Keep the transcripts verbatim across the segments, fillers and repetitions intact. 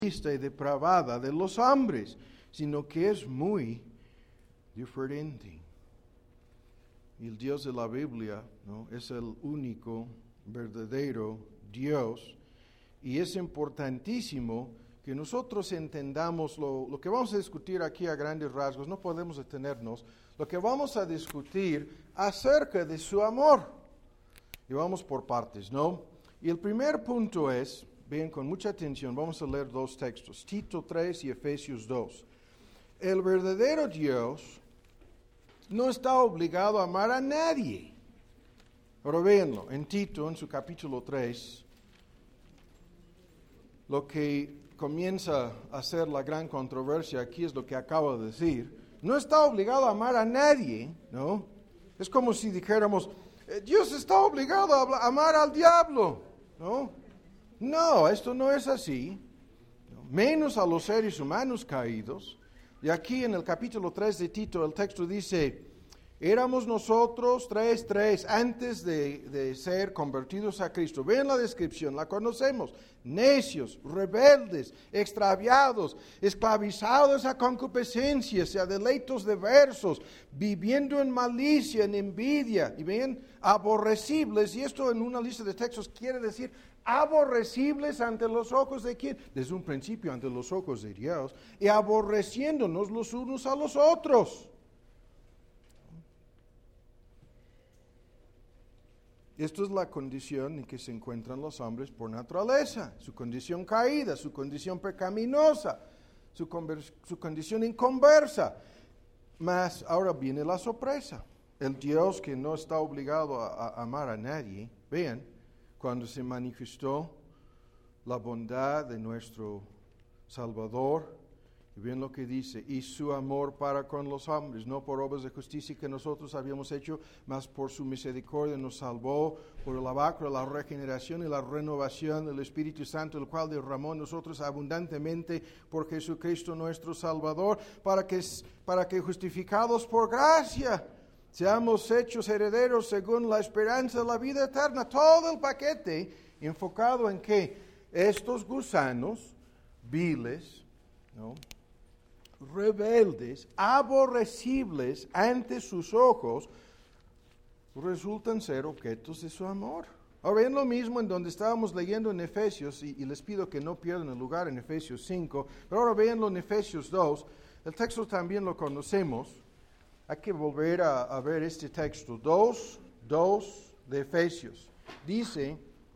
y depravada de los hombres, sino que es muy diferente. Y el Dios de la Biblia, ¿no?, es el único verdadero Dios, y es importantísimo que nosotros entendamos lo, lo que vamos a discutir aquí a grandes rasgos. No podemos detenernos. Lo que vamos a discutir acerca de su amor. Y vamos por partes, ¿no? Y el primer punto es, bien, con mucha atención, vamos a leer dos textos, Tito tres y Efesios dos. El verdadero Dios no está obligado a amar a nadie. Ahora véanlo, en Tito, en su capítulo tres, lo que comienza a ser la gran controversia aquí es lo que acabo de decir. No está obligado a amar a nadie, ¿no? Es como si dijéramos, Dios está obligado a amar al diablo, ¿no? No, esto no es así, ¿no? Menos a los seres humanos caídos. Y aquí en el capítulo tres de Tito el texto dice, éramos nosotros, tres, tres, antes de, de ser convertidos a Cristo. Vean la descripción, la conocemos. Necios, rebeldes, extraviados, esclavizados a concupiscencias y a deleitos diversos, viviendo en malicia, en envidia. Y ven, aborrecibles, y esto en una lista de textos quiere decir aborrecibles ante los ojos de quién, desde un principio ante los ojos de Dios, y aborreciéndonos los unos a los otros. Esto es la condición en que se encuentran los hombres por naturaleza, su condición caída, su condición pecaminosa, su, conver- su condición inconversa. Mas ahora viene la sorpresa. El Dios que no está obligado a, a amar a nadie, vean, cuando se manifestó la bondad de nuestro Salvador, y bien lo que dice, y su amor para con los hombres, no por obras de justicia que nosotros habíamos hecho, mas por su misericordia nos salvó, por el lavacro, la regeneración y la renovación del Espíritu Santo, el cual derramó en nosotros abundantemente por Jesucristo nuestro Salvador, para que, para que justificados por gracia, seamos hechos herederos según la esperanza de la vida eterna. Todo el paquete enfocado en que estos gusanos viles, ¿no?, rebeldes, aborrecibles ante sus ojos, resultan ser objetos de su amor. Ahora ven lo mismo en donde estábamos leyendo en Efesios, y, y les pido que no pierdan el lugar en Efesios cinco, pero ahora véanlo en Efesios dos, el texto también lo conocemos, hay que volver a, a ver este texto, dos, dos de Efesios, dice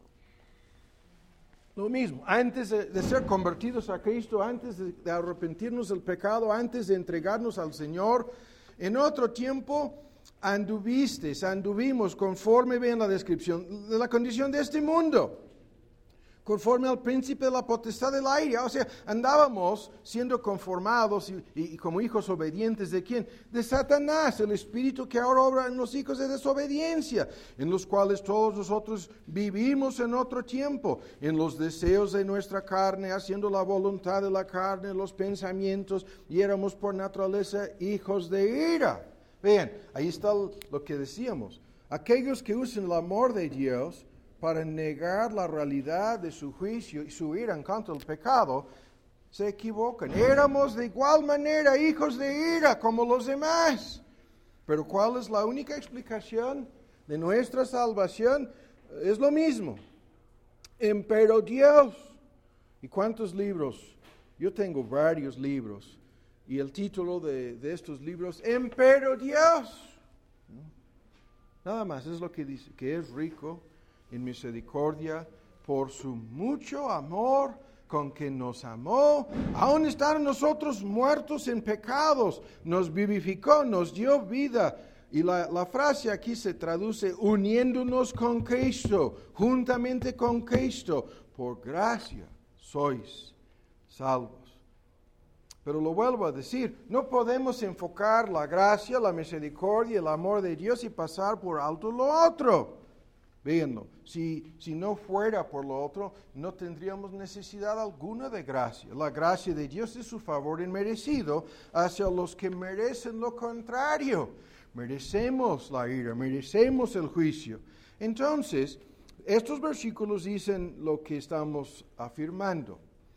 lo mismo, antes de, de ser convertidos a Cristo, antes de, de arrepentirnos del pecado, antes de entregarnos al Señor, en otro tiempo anduvisteis, anduvimos conforme, vean la descripción, de la condición de este mundo, conforme al príncipe de la potestad del aire. O sea, andábamos siendo conformados y, y, y como hijos obedientes ¿de quién? De Satanás, el espíritu que ahora obra en los hijos de desobediencia, en los cuales todos nosotros vivimos en otro tiempo, en los deseos de nuestra carne, haciendo la voluntad de la carne, los pensamientos, y éramos por naturaleza hijos de ira. Vean, ahí está lo que decíamos. Aquellos que usan el amor de Dios para negar la realidad de su juicio y su ira en contra del pecado, se equivocan. Éramos de igual manera hijos de ira como los demás. Pero ¿cuál es la única explicación de nuestra salvación? Es lo mismo. Empero Dios. ¿Y cuántos libros? Yo tengo varios libros. Y el título de, de estos libros, Empero Dios. Nada más es lo que dice, que es rico en misericordia, por su mucho amor con que nos amó, aun estando nosotros muertos en pecados, nos vivificó, nos dio vida. Y la, la frase aquí se traduce uniéndonos con Cristo, juntamente con Cristo, por gracia sois salvos. Pero lo vuelvo a decir, no podemos enfocar la gracia, la misericordia, el amor de Dios y pasar por alto lo otro. Véanlo, si, si no fuera por lo otro, no tendríamos necesidad alguna de gracia. La gracia de Dios es su favor inmerecido hacia los que merecen lo contrario. Merecemos la ira, merecemos el juicio. Entonces, estos versículos dicen lo que estamos afirmando.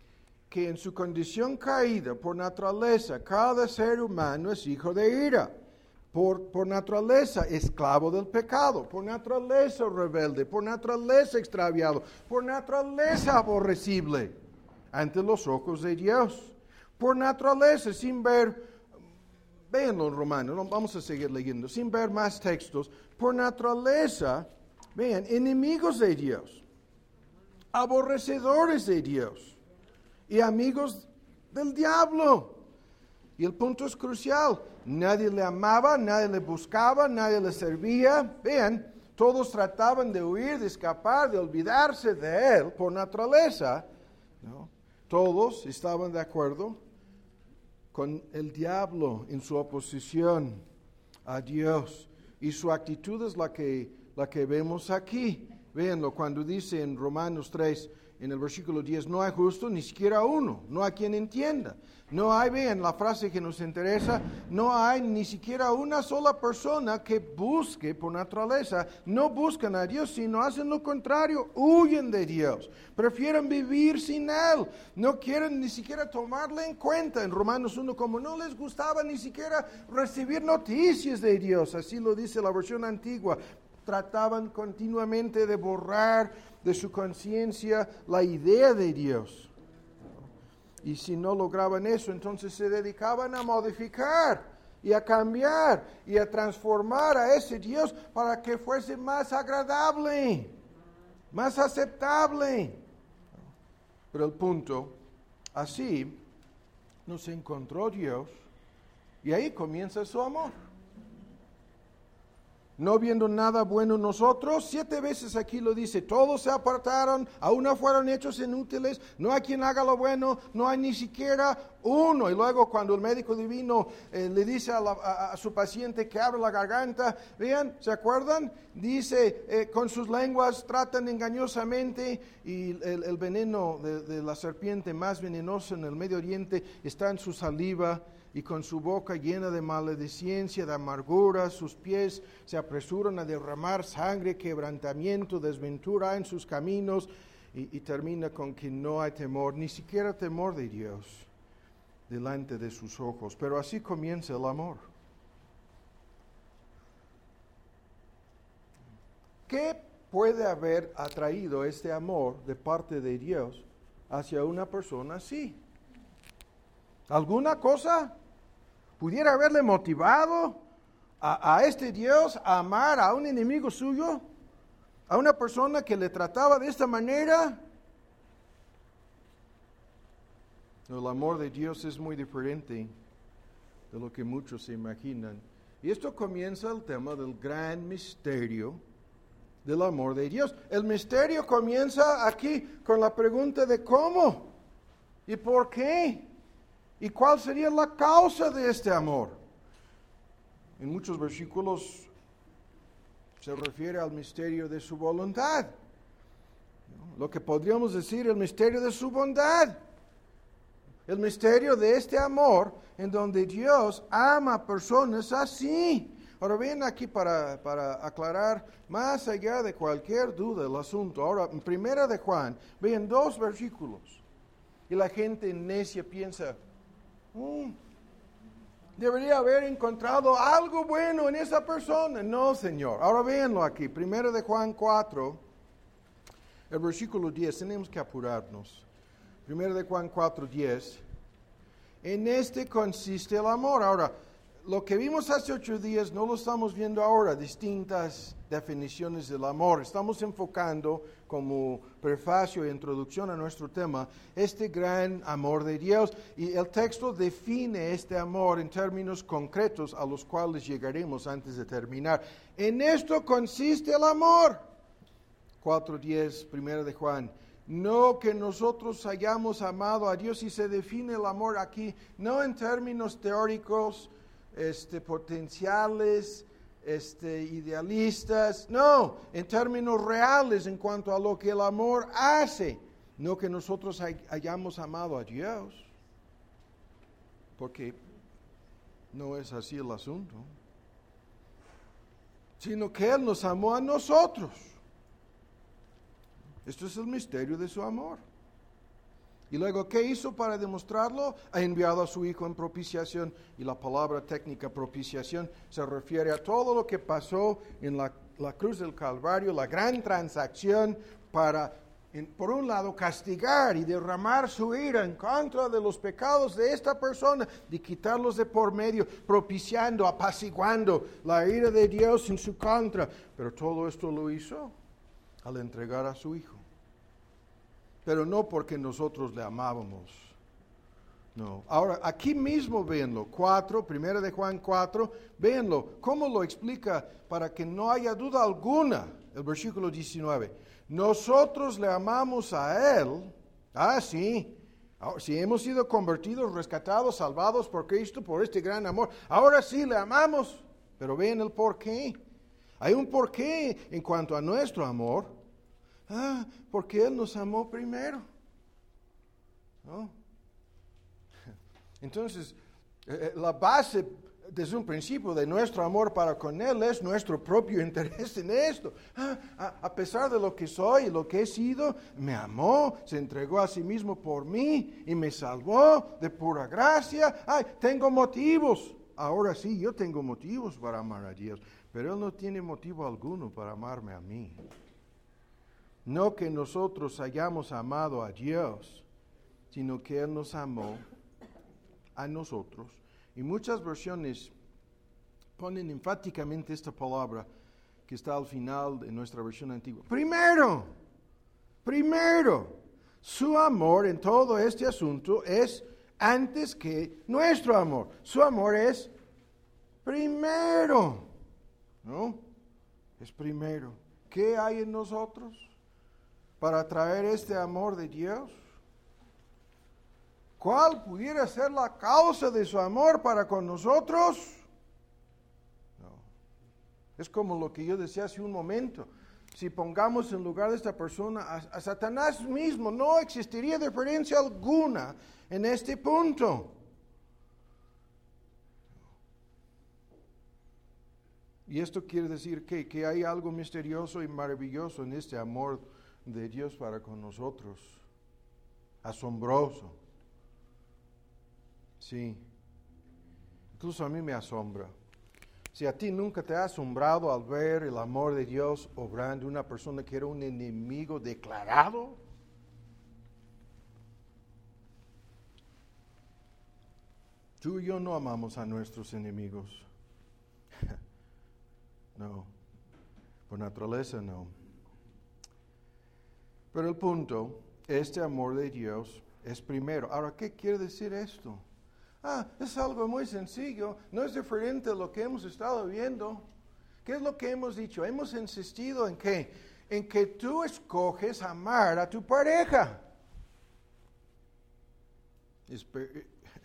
que en su condición caída, por naturaleza, cada ser humano es hijo de ira. Por, por naturaleza esclavo del pecado, por naturaleza rebelde, por naturaleza extraviado, por naturaleza aborrecible ante los ojos de Dios. Por naturaleza, sin ver, véanlo en Romanos, no, vamos a seguir leyendo, sin ver más textos, por naturaleza, vean, enemigos de Dios, aborrecedores de Dios y amigos del diablo. Y el punto es crucial. Nadie le amaba, nadie le buscaba, nadie le servía. Vean, todos trataban de huir, de escapar, de olvidarse de él por naturaleza, ¿no? Todos estaban de acuerdo con el diablo en su oposición a Dios. Y su actitud es la que, la que vemos aquí. Véanlo cuando dice en Romanos tres, en el versículo diez, no hay justo ni siquiera uno, no hay quien entienda. No hay, vean la frase que nos interesa, no hay ni siquiera una sola persona que busque por naturaleza. No buscan a Dios, sino hacen lo contrario, huyen de Dios. Prefieren vivir sin Él, no quieren ni siquiera tomarle en cuenta. En Romanos uno, como no les gustaba ni siquiera recibir noticias de Dios, así lo dice la versión antigua. Trataban continuamente de borrar de su conciencia la idea de Dios. Y si no lograban eso, entonces se dedicaban a modificar y a cambiar y a transformar a ese Dios para que fuese más agradable, más aceptable. Pero el punto, así nos encontró Dios y ahí comienza su amor. No viendo nada bueno en nosotros, siete veces aquí lo dice, todos se apartaron, aún no fueron hechos inútiles, no hay quien haga lo bueno, no hay ni siquiera uno. Y luego cuando el médico divino eh, le dice a, la, a, a su paciente que abra la garganta, vean, ¿se acuerdan? Dice, eh, con sus lenguas tratan engañosamente y el, el veneno de, de la serpiente más venenosa en el Medio Oriente está en su saliva. Y con su boca llena de maledicencia, de amargura, sus pies se apresuran a derramar sangre, quebrantamiento, desventura en sus caminos, y, y termina con que no hay temor, ni siquiera temor de Dios, delante de sus ojos. Pero así comienza el amor. ¿Qué puede haber atraído este amor de parte de Dios hacia una persona así? ¿Alguna cosa pudiera haberle motivado a, a este Dios a amar a un enemigo suyo? ¿A una persona que le trataba de esta manera? El amor de Dios es muy diferente de lo que muchos se imaginan. Y esto comienza el tema del gran misterio del amor de Dios. El misterio comienza aquí con la pregunta de cómo y por qué. ¿Y cuál sería la causa de este amor? En muchos versículos se refiere al misterio de su voluntad. Lo que podríamos decir el misterio de su bondad. El misterio de este amor en donde Dios ama a personas así. Ahora ven aquí para, para aclarar más allá de cualquier duda el asunto. Ahora, en Primera de Juan, ven dos versículos. Y la gente necia piensa, Mm, debería haber encontrado algo bueno en esa persona. No, Señor. Ahora véanlo aquí. Primero de Juan cuatro, el versículo diez. Tenemos que apurarnos. Primero de Juan cuatro, diez. En este consiste el amor. Ahora, lo que vimos hace ocho días no lo estamos viendo ahora. Distintas definiciones del amor. Estamos enfocando como prefacio e introducción a nuestro tema este gran amor de Dios. Y el texto define este amor en términos concretos a los cuales llegaremos antes de terminar. En esto consiste el amor. cuatro diez, primero de Juan. No que nosotros hayamos amado a Dios, y se define el amor aquí, no en términos teóricos, este, potenciales, este, idealistas, no, en términos reales en cuanto a lo que el amor hace. No que nosotros hay, hayamos amado a Dios, porque no es así el asunto, sino que Él nos amó a nosotros. Esto es el misterio de su amor. Y luego, ¿qué hizo para demostrarlo? Ha enviado a su Hijo en propiciación. Y la palabra técnica propiciación se refiere a todo lo que pasó en la, la cruz del Calvario, la gran transacción para, en, por un lado, castigar y derramar su ira en contra de los pecados de esta persona, de quitarlos de por medio, propiciando, apaciguando la ira de Dios en su contra. Pero todo esto lo hizo al entregar a su Hijo. Pero no porque nosotros le amábamos. No. Ahora, aquí mismo véanlo, cuatro, primera de Juan cuatro, véanlo, cómo lo explica para que no haya duda alguna, el versículo diecinueve. Nosotros le amamos a Él, ah, sí, si hemos sido convertidos, rescatados, salvados por Cristo, por este gran amor, ahora sí le amamos, pero vean el porqué. Hay un porqué en cuanto a nuestro amor. Ah, porque Él nos amó primero. ¿No? Entonces, eh, la base desde un principio de nuestro amor para con Él es nuestro propio interés en esto. Ah, a, a pesar de lo que soy y lo que he sido, me amó, se entregó a sí mismo por mí y me salvó de pura gracia. Ay, tengo motivos. Ahora sí, yo tengo motivos para amar a Dios, pero Él no tiene motivo alguno para amarme a mí. No que nosotros hayamos amado a Dios, sino que Él nos amó a nosotros. Y muchas versiones ponen enfáticamente esta palabra que está al final de nuestra versión antigua. Primero, primero, su amor en todo este asunto es antes que nuestro amor. Su amor es primero, ¿no? Es primero. ¿Qué hay en nosotros para traer este amor de Dios? ¿Cuál pudiera ser la causa de su amor para con nosotros? No. Es como lo que yo decía hace un momento. Si pongamos en lugar de esta persona a, a Satanás mismo, no existiría diferencia alguna en este punto. Y esto quiere decir que, que hay algo misterioso y maravilloso en este amor de Dios para con nosotros. Asombroso. Sí. Incluso a mí me asombra. Si a ti nunca te ha asombrado al ver el amor de Dios obrando en una persona que era un enemigo declarado. Tú y yo no amamos a nuestros enemigos. No. Por naturaleza no. Pero el punto, este amor de Dios es primero. Ahora, ¿qué quiere decir esto? Ah, es algo muy sencillo, no es diferente a lo que hemos estado viendo. ¿Qué es lo que hemos dicho? Hemos insistido en qué? En que tú escoges amar a tu pareja. Espe-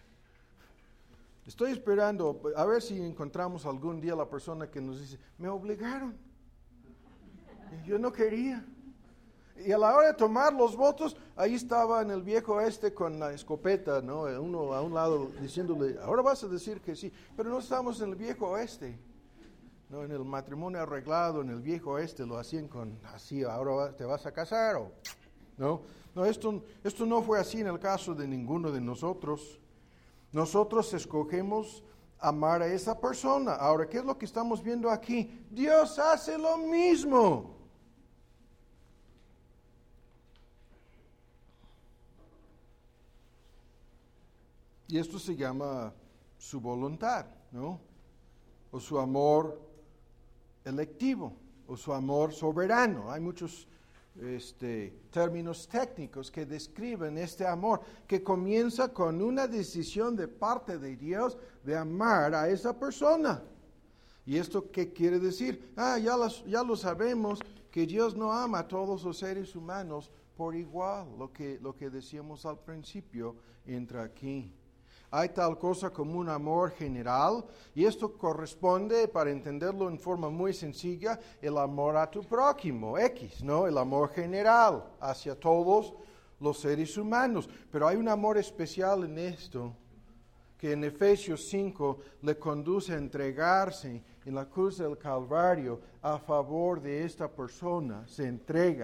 Estoy esperando a ver si encontramos algún día la persona que nos dice, me obligaron, yo no quería. Y a la hora de tomar los votos, ahí estaba en el viejo este con la escopeta, ¿no? Uno a un lado diciéndole, ahora vas a decir que sí, pero no estamos en el viejo oeste, ¿no? En el matrimonio arreglado, en el viejo oeste lo hacían con, así, ahora te vas a casar, o, ¿no? No, esto, esto no fue así en el caso de ninguno de nosotros. Nosotros escogemos amar a esa persona. Ahora, ¿qué es lo que estamos viendo aquí? Dios hace lo mismo. Y esto se llama su voluntad, ¿no? O su amor electivo, o su amor soberano. Hay muchos este, términos técnicos que describen este amor, que comienza con una decisión de parte de Dios de amar a esa persona. ¿Y esto qué quiere decir? Ah, ya, las, ya lo sabemos, que Dios no ama a todos los seres humanos por igual. Lo que, lo que decíamos al principio entra aquí. Hay tal cosa como un amor general, y esto corresponde, para entenderlo en forma muy sencilla, el amor a tu prójimo, X, ¿no? El amor general hacia todos los seres humanos. Pero hay un amor especial en esto, que en Efesios cinco le conduce a entregarse en la cruz del Calvario a favor de esta persona. Se entrega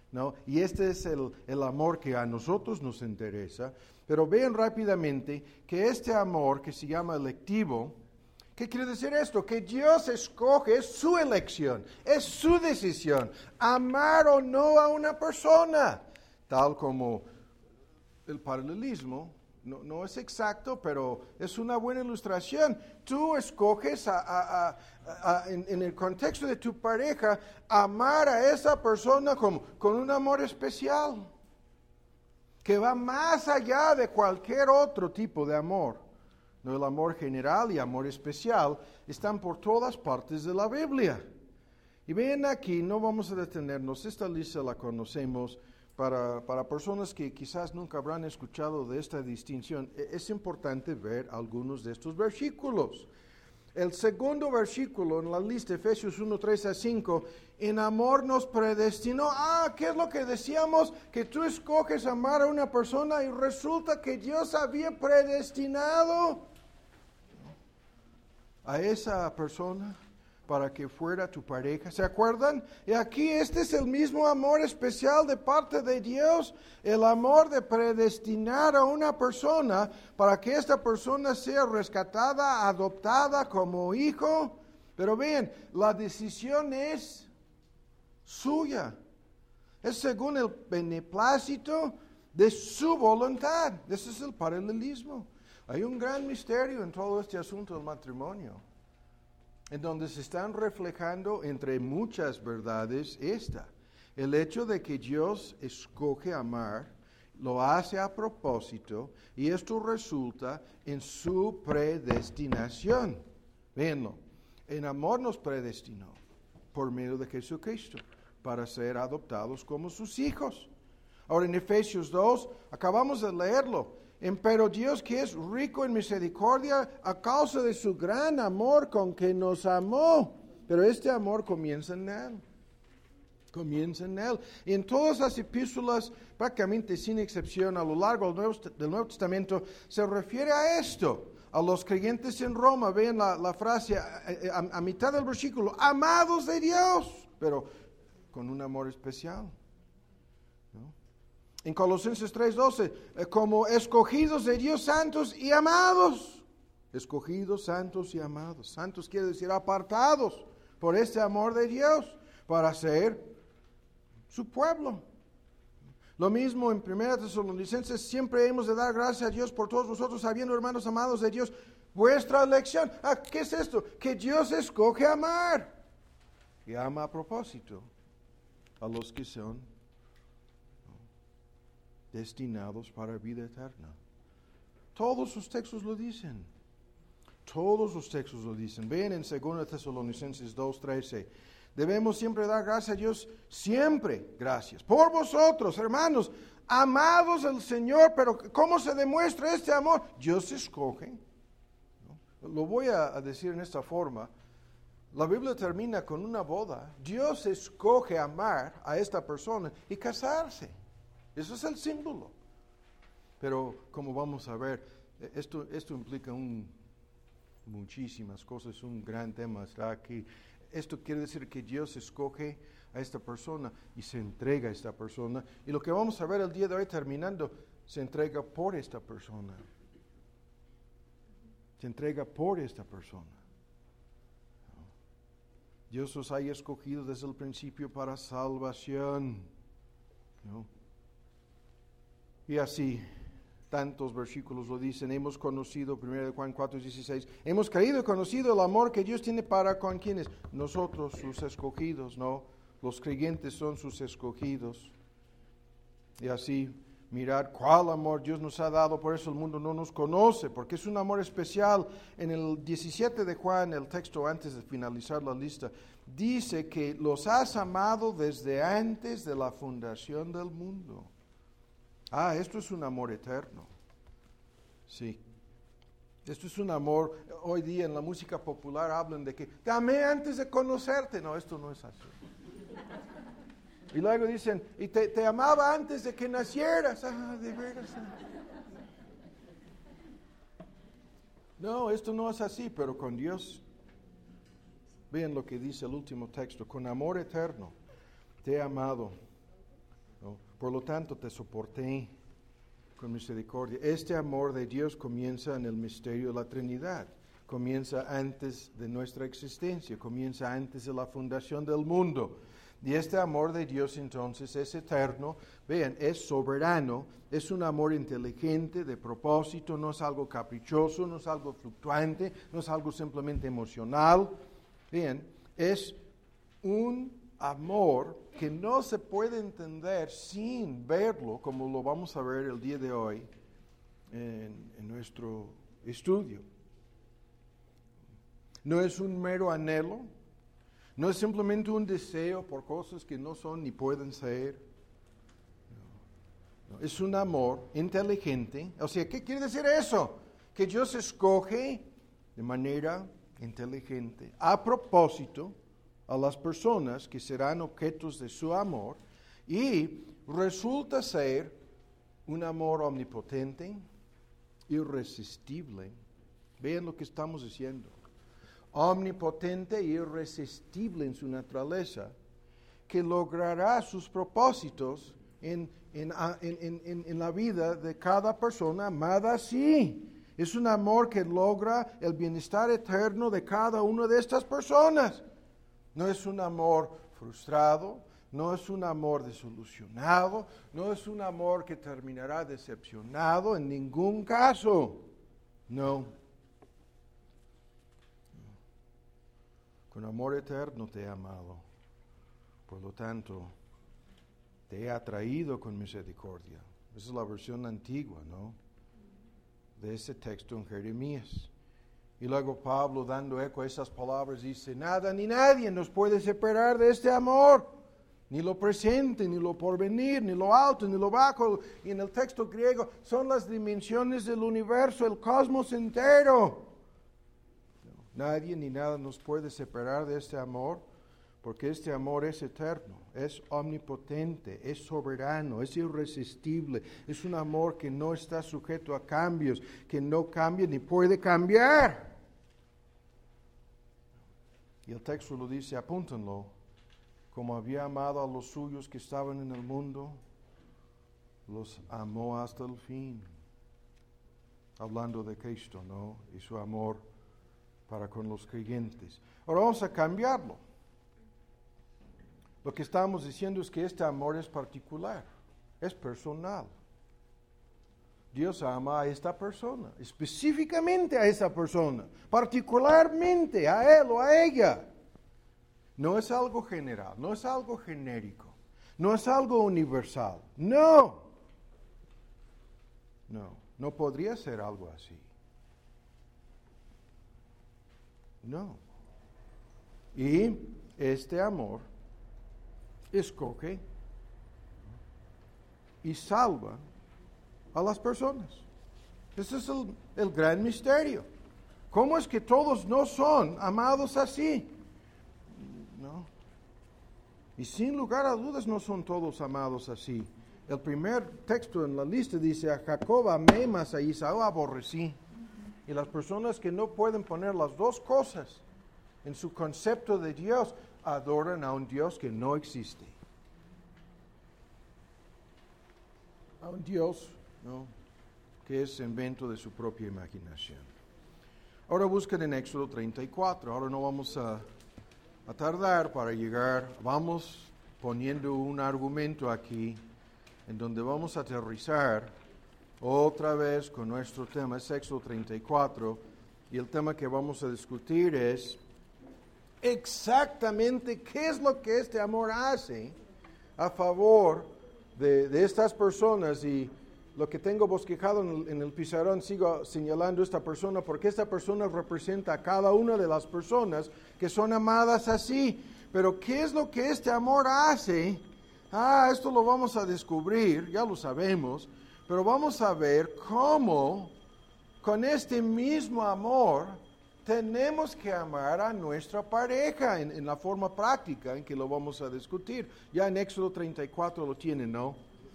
¿no? Y este es el, el amor que a nosotros nos interesa. Pero vean rápidamente que este amor que se llama electivo, ¿qué quiere decir esto? Que Dios escoge, es su elección, es su decisión, amar o no a una persona, tal como el paralelismo. No, no es exacto, pero es una buena ilustración. Tú escoges a, a, a, a, en, en el contexto de tu pareja amar a esa persona como, con un amor especial, que va más allá de cualquier otro tipo de amor. No, el amor general y amor especial están por todas partes de la Biblia. Y ven aquí, no vamos a detenernos, esta lista la conocemos. Para, para personas que quizás nunca habrán escuchado de esta distinción, es importante ver algunos de estos versículos. El segundo versículo en la lista, Efesios uno, tres a cinco, en amor nos predestinó. Ah, ¿qué es lo que decíamos? Que tú escoges amar a una persona y resulta que Dios había predestinado a esa persona para que fuera tu pareja. ¿Se acuerdan? Y aquí este es el mismo amor especial de parte de Dios, el amor de predestinar a una persona para que esta persona sea rescatada, adoptada como hijo. Pero vean, la decisión es suya. Es según el beneplácito de su voluntad. Ese es el paralelismo. Hay un gran misterio en todo este asunto del matrimonio, en donde se están reflejando entre muchas verdades esta. El hecho de que Dios escoge amar, lo hace a propósito, y esto resulta en su predestinación. Véanlo, en amor nos predestinó por medio de Jesucristo para ser adoptados como sus hijos. Ahora en Efesios dos, acabamos de leerlo. Pero Dios, que es rico en misericordia, a causa de su gran amor con que nos amó. Pero este amor comienza en Él. Comienza en Él. Y en todas las epístolas, prácticamente sin excepción, a lo largo del Nuevo, del Nuevo Testamento, se refiere a esto. A los creyentes en Roma, vean la, la frase a, a, a mitad del versículo, amados de Dios, pero con un amor especial. ¿No? En Colosenses tres doce, eh, como escogidos de Dios, santos y amados. Escogidos, santos y amados. Santos quiere decir apartados por este amor de Dios para ser su pueblo. Lo mismo en primera Tesalonicenses, siempre hemos de dar gracias a Dios por todos vosotros, sabiendo, hermanos amados de Dios, vuestra elección. Ah, ¿qué es esto? Que Dios escoge amar. Y ama a propósito a los que son destinados para vida eterna. Todos los textos lo dicen. Todos los textos lo dicen. Ven en segunda Tesalonicenses dos trece. Debemos siempre dar gracias a Dios, siempre gracias. Por vosotros, hermanos, amados del Señor, pero ¿cómo se demuestra este amor? Dios escoge. ¿No? Lo voy a, a decir en esta forma. La Biblia termina con una boda. Dios escoge amar a esta persona y casarse. Eso es el símbolo. Pero como vamos a ver, esto, esto implica un, muchísimas cosas, un gran tema está aquí. Esto quiere decir que Dios escoge a esta persona y se entrega a esta persona. Y lo que vamos a ver el día de hoy terminando, se entrega por esta persona. Se entrega por esta persona. Dios os haya escogido desde el principio para salvación. ¿No? Y así, tantos versículos lo dicen. Hemos conocido, primero de Juan cuatro dieciséis, hemos creído y conocido el amor que Dios tiene para con quienes, nosotros, sus escogidos, ¿no? Los creyentes son sus escogidos. Y así, mirad cuál amor Dios nos ha dado, por eso el mundo no nos conoce, porque es un amor especial. En el diecisiete de Juan, el texto antes de finalizar la lista, dice que los has amado desde antes de la fundación del mundo. Ah, esto es un amor eterno. Sí. Esto es un amor, hoy día en la música popular hablan de que te amé antes de conocerte. No, esto no es así. Y luego dicen, y te, te amaba antes de que nacieras. Ah, de veras. No, esto no es así, pero con Dios, vean lo que dice el último texto, con amor eterno te he amado. Por lo tanto, te soporté con misericordia. Este amor de Dios comienza en el misterio de la Trinidad. Comienza antes de nuestra existencia, comienza antes de la fundación del mundo. Y este amor de Dios entonces es eterno, vean, es soberano, es un amor inteligente, de propósito, no es algo caprichoso, no es algo fluctuante, no es algo simplemente emocional. Vean, es un amor que no se puede entender sin verlo, como lo vamos a ver el día de hoy en, en nuestro estudio. No es un mero anhelo, no es simplemente un deseo por cosas que no son ni pueden ser. No, no, es un amor inteligente. O sea, ¿qué quiere decir eso? Que Dios escoge de manera inteligente, a propósito, a las personas que serán objetos de su amor, y resulta ser un amor omnipotente, irresistible. Vean lo que estamos diciendo. Omnipotente e irresistible en su naturaleza, que logrará sus propósitos en, en, en, en, en la vida de cada persona amada así. Es un amor que logra el bienestar eterno de cada una de estas personas. No es un amor frustrado, no es un amor desilusionado, no es un amor que terminará decepcionado en ningún caso. No. Con amor eterno te he amado. Por lo tanto, te he atraído con misericordia. Esa es la versión antigua, ¿no? De ese texto en Jeremías. Y luego Pablo, dando eco a esas palabras, dice, nada ni nadie nos puede separar de este amor, ni lo presente, ni lo porvenir, ni lo alto, ni lo bajo. Y en el texto griego son las dimensiones del universo, el cosmos entero. Nadie ni nada nos puede separar de este amor, porque este amor es eterno, es omnipotente, es soberano, es irresistible. Es un amor que no está sujeto a cambios, que no cambia ni puede cambiar. Y el texto lo dice, apúntenlo, como había amado a los suyos que estaban en el mundo, los amó hasta el fin. Hablando de Cristo, ¿no? Y su amor para con los creyentes. Ahora vamos a cambiarlo. Lo que estamos diciendo es que este amor es particular, es personal. Dios ama a esta persona, específicamente a esa persona, particularmente a él o a ella. No es algo general, no es algo genérico, no es algo universal. No, no, no podría ser algo así. No. Y este amor escoge y salva a las personas. Ese es el, el gran misterio. ¿Cómo es que todos no son amados así? No. Y sin lugar a dudas no son todos amados así. El primer texto en la lista dice, a Jacob amé, mas a Esaú aborrecí. Y las personas que no pueden poner las dos cosas en su concepto de Dios, adoran a un Dios que no existe. A un Dios, ¿no?, que es invento de su propia imaginación. Ahora busquen en Éxodo treinta y cuatro. Ahora no vamos a, a tardar para llegar. Vamos poniendo un argumento aquí en donde vamos a aterrizar otra vez con nuestro tema. Es Éxodo treinta y cuatro. Y el tema que vamos a discutir es exactamente qué es lo que este amor hace a favor de, de estas personas. Y lo que tengo bosquejado en el, en el pizarrón, sigo señalando esta persona porque esta persona representa a cada una de las personas que son amadas así. Pero ¿qué es lo que este amor hace? Ah, esto lo vamos a descubrir, ya lo sabemos, pero vamos a ver cómo con este mismo amor tenemos que amar a nuestra pareja en, en la forma práctica en que lo vamos a discutir. Ya en Éxodo treinta y cuatro lo tienen, ¿no?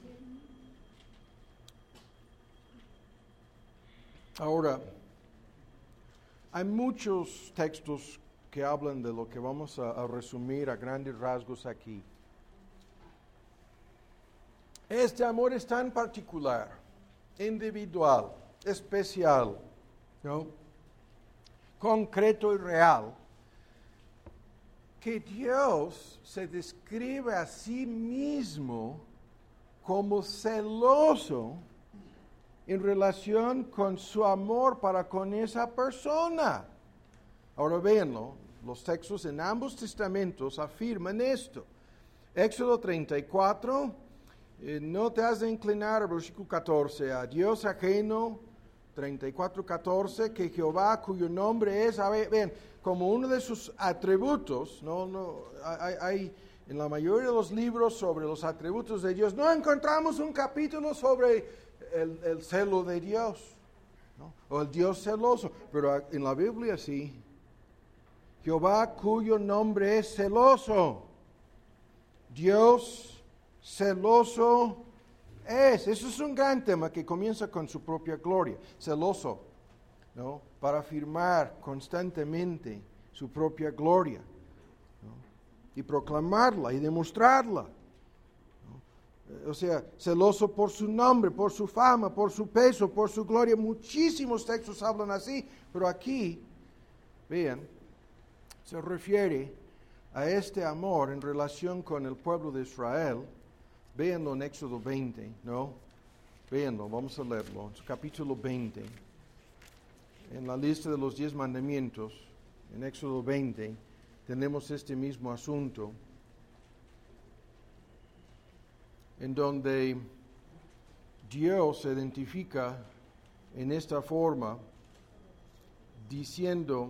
Ahora, hay muchos textos que hablan de lo que vamos a, a resumir a grandes rasgos aquí. Este amor es tan particular, individual, especial, ¿no? Concreto y real, que Dios se describe a sí mismo como celoso en relación con su amor para con esa persona. Ahora véanlo, los textos en ambos testamentos afirman esto. Éxodo treinta y cuatro, eh, no te has de inclinar, versículo catorce, a Dios ajeno, treinta y cuatro, catorce, que Jehová, cuyo nombre es, a ver, ven, como uno de sus atributos, no, no, hay, hay en la mayoría de los libros sobre los atributos de Dios, no encontramos un capítulo sobre el, el celo de Dios, ¿no? O el Dios celoso, pero en la Biblia sí. Jehová, cuyo nombre es celoso. Dios celoso es. Eso es un gran tema que comienza con su propia gloria. Celoso, ¿no? Para afirmar constantemente su propia gloria, ¿no? Y proclamarla y demostrarla, ¿no? O sea, celoso por su nombre, por su fama, por su peso, por su gloria. Muchísimos textos hablan así, pero aquí, vean, se refiere a este amor en relación con el pueblo de Israel. Véanlo en Éxodo veinte, ¿no? Véanlo, vamos a leerlo. En su capítulo veinte, en la lista de los diez mandamientos, en Éxodo veinte, tenemos este mismo asunto, en donde Dios se identifica en esta forma, diciendo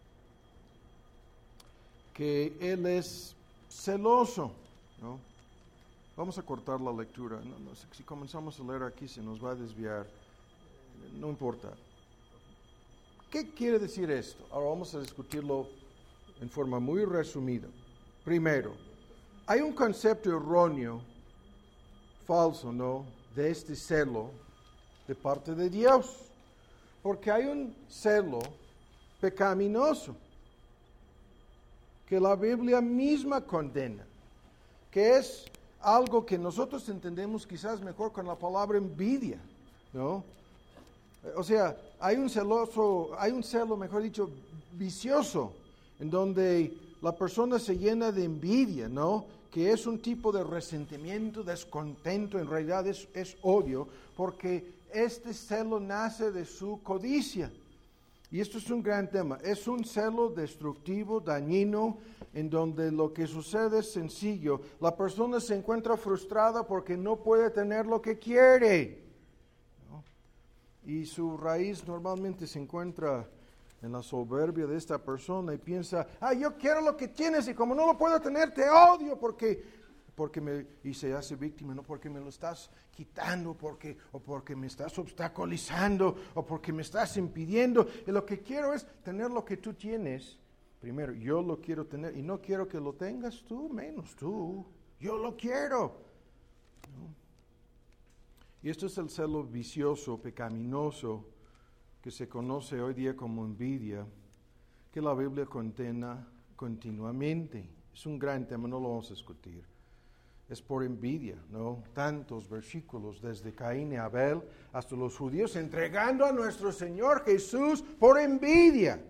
que Él es celoso, ¿no? Vamos a cortar la lectura. No, no, si comenzamos a leer aquí se nos va a desviar. No importa. ¿Qué quiere decir esto? Ahora vamos a discutirlo en forma muy resumida. Primero, hay un concepto erróneo, falso, ¿no?, de este celo de parte de Dios. Porque hay un celo pecaminoso que la Biblia misma condena, que es algo que nosotros entendemos quizás mejor con la palabra envidia, ¿no? O sea, hay un celoso, hay un celo, mejor dicho, vicioso, en donde la persona se llena de envidia, ¿no? Que es un tipo de resentimiento, descontento, en realidad es, es odio, porque este celo nace de su codicia. Y esto es un gran tema. Es un celo destructivo, dañino, en donde lo que sucede es sencillo. La persona se encuentra frustrada porque no puede tener lo que quiere, ¿no? Y su raíz normalmente se encuentra en la soberbia de esta persona y piensa, ah, yo quiero lo que tienes y como no lo puedo tener, te odio porque... porque me, y se hace víctima, no porque me lo estás quitando, porque, o porque me estás obstaculizando, o porque me estás impidiendo. Y lo que quiero es tener lo que tú tienes. Primero, yo lo quiero tener, y no quiero que lo tengas tú, menos tú. Yo lo quiero, ¿no? Y esto es el celo vicioso, pecaminoso, que se conoce hoy día como envidia, que la Biblia condena continuamente. Es un gran tema, no lo vamos a discutir. Es por envidia, ¿no? Tantos versículos, desde Caín y Abel hasta los judíos, entregando a nuestro Señor Jesús por envidia.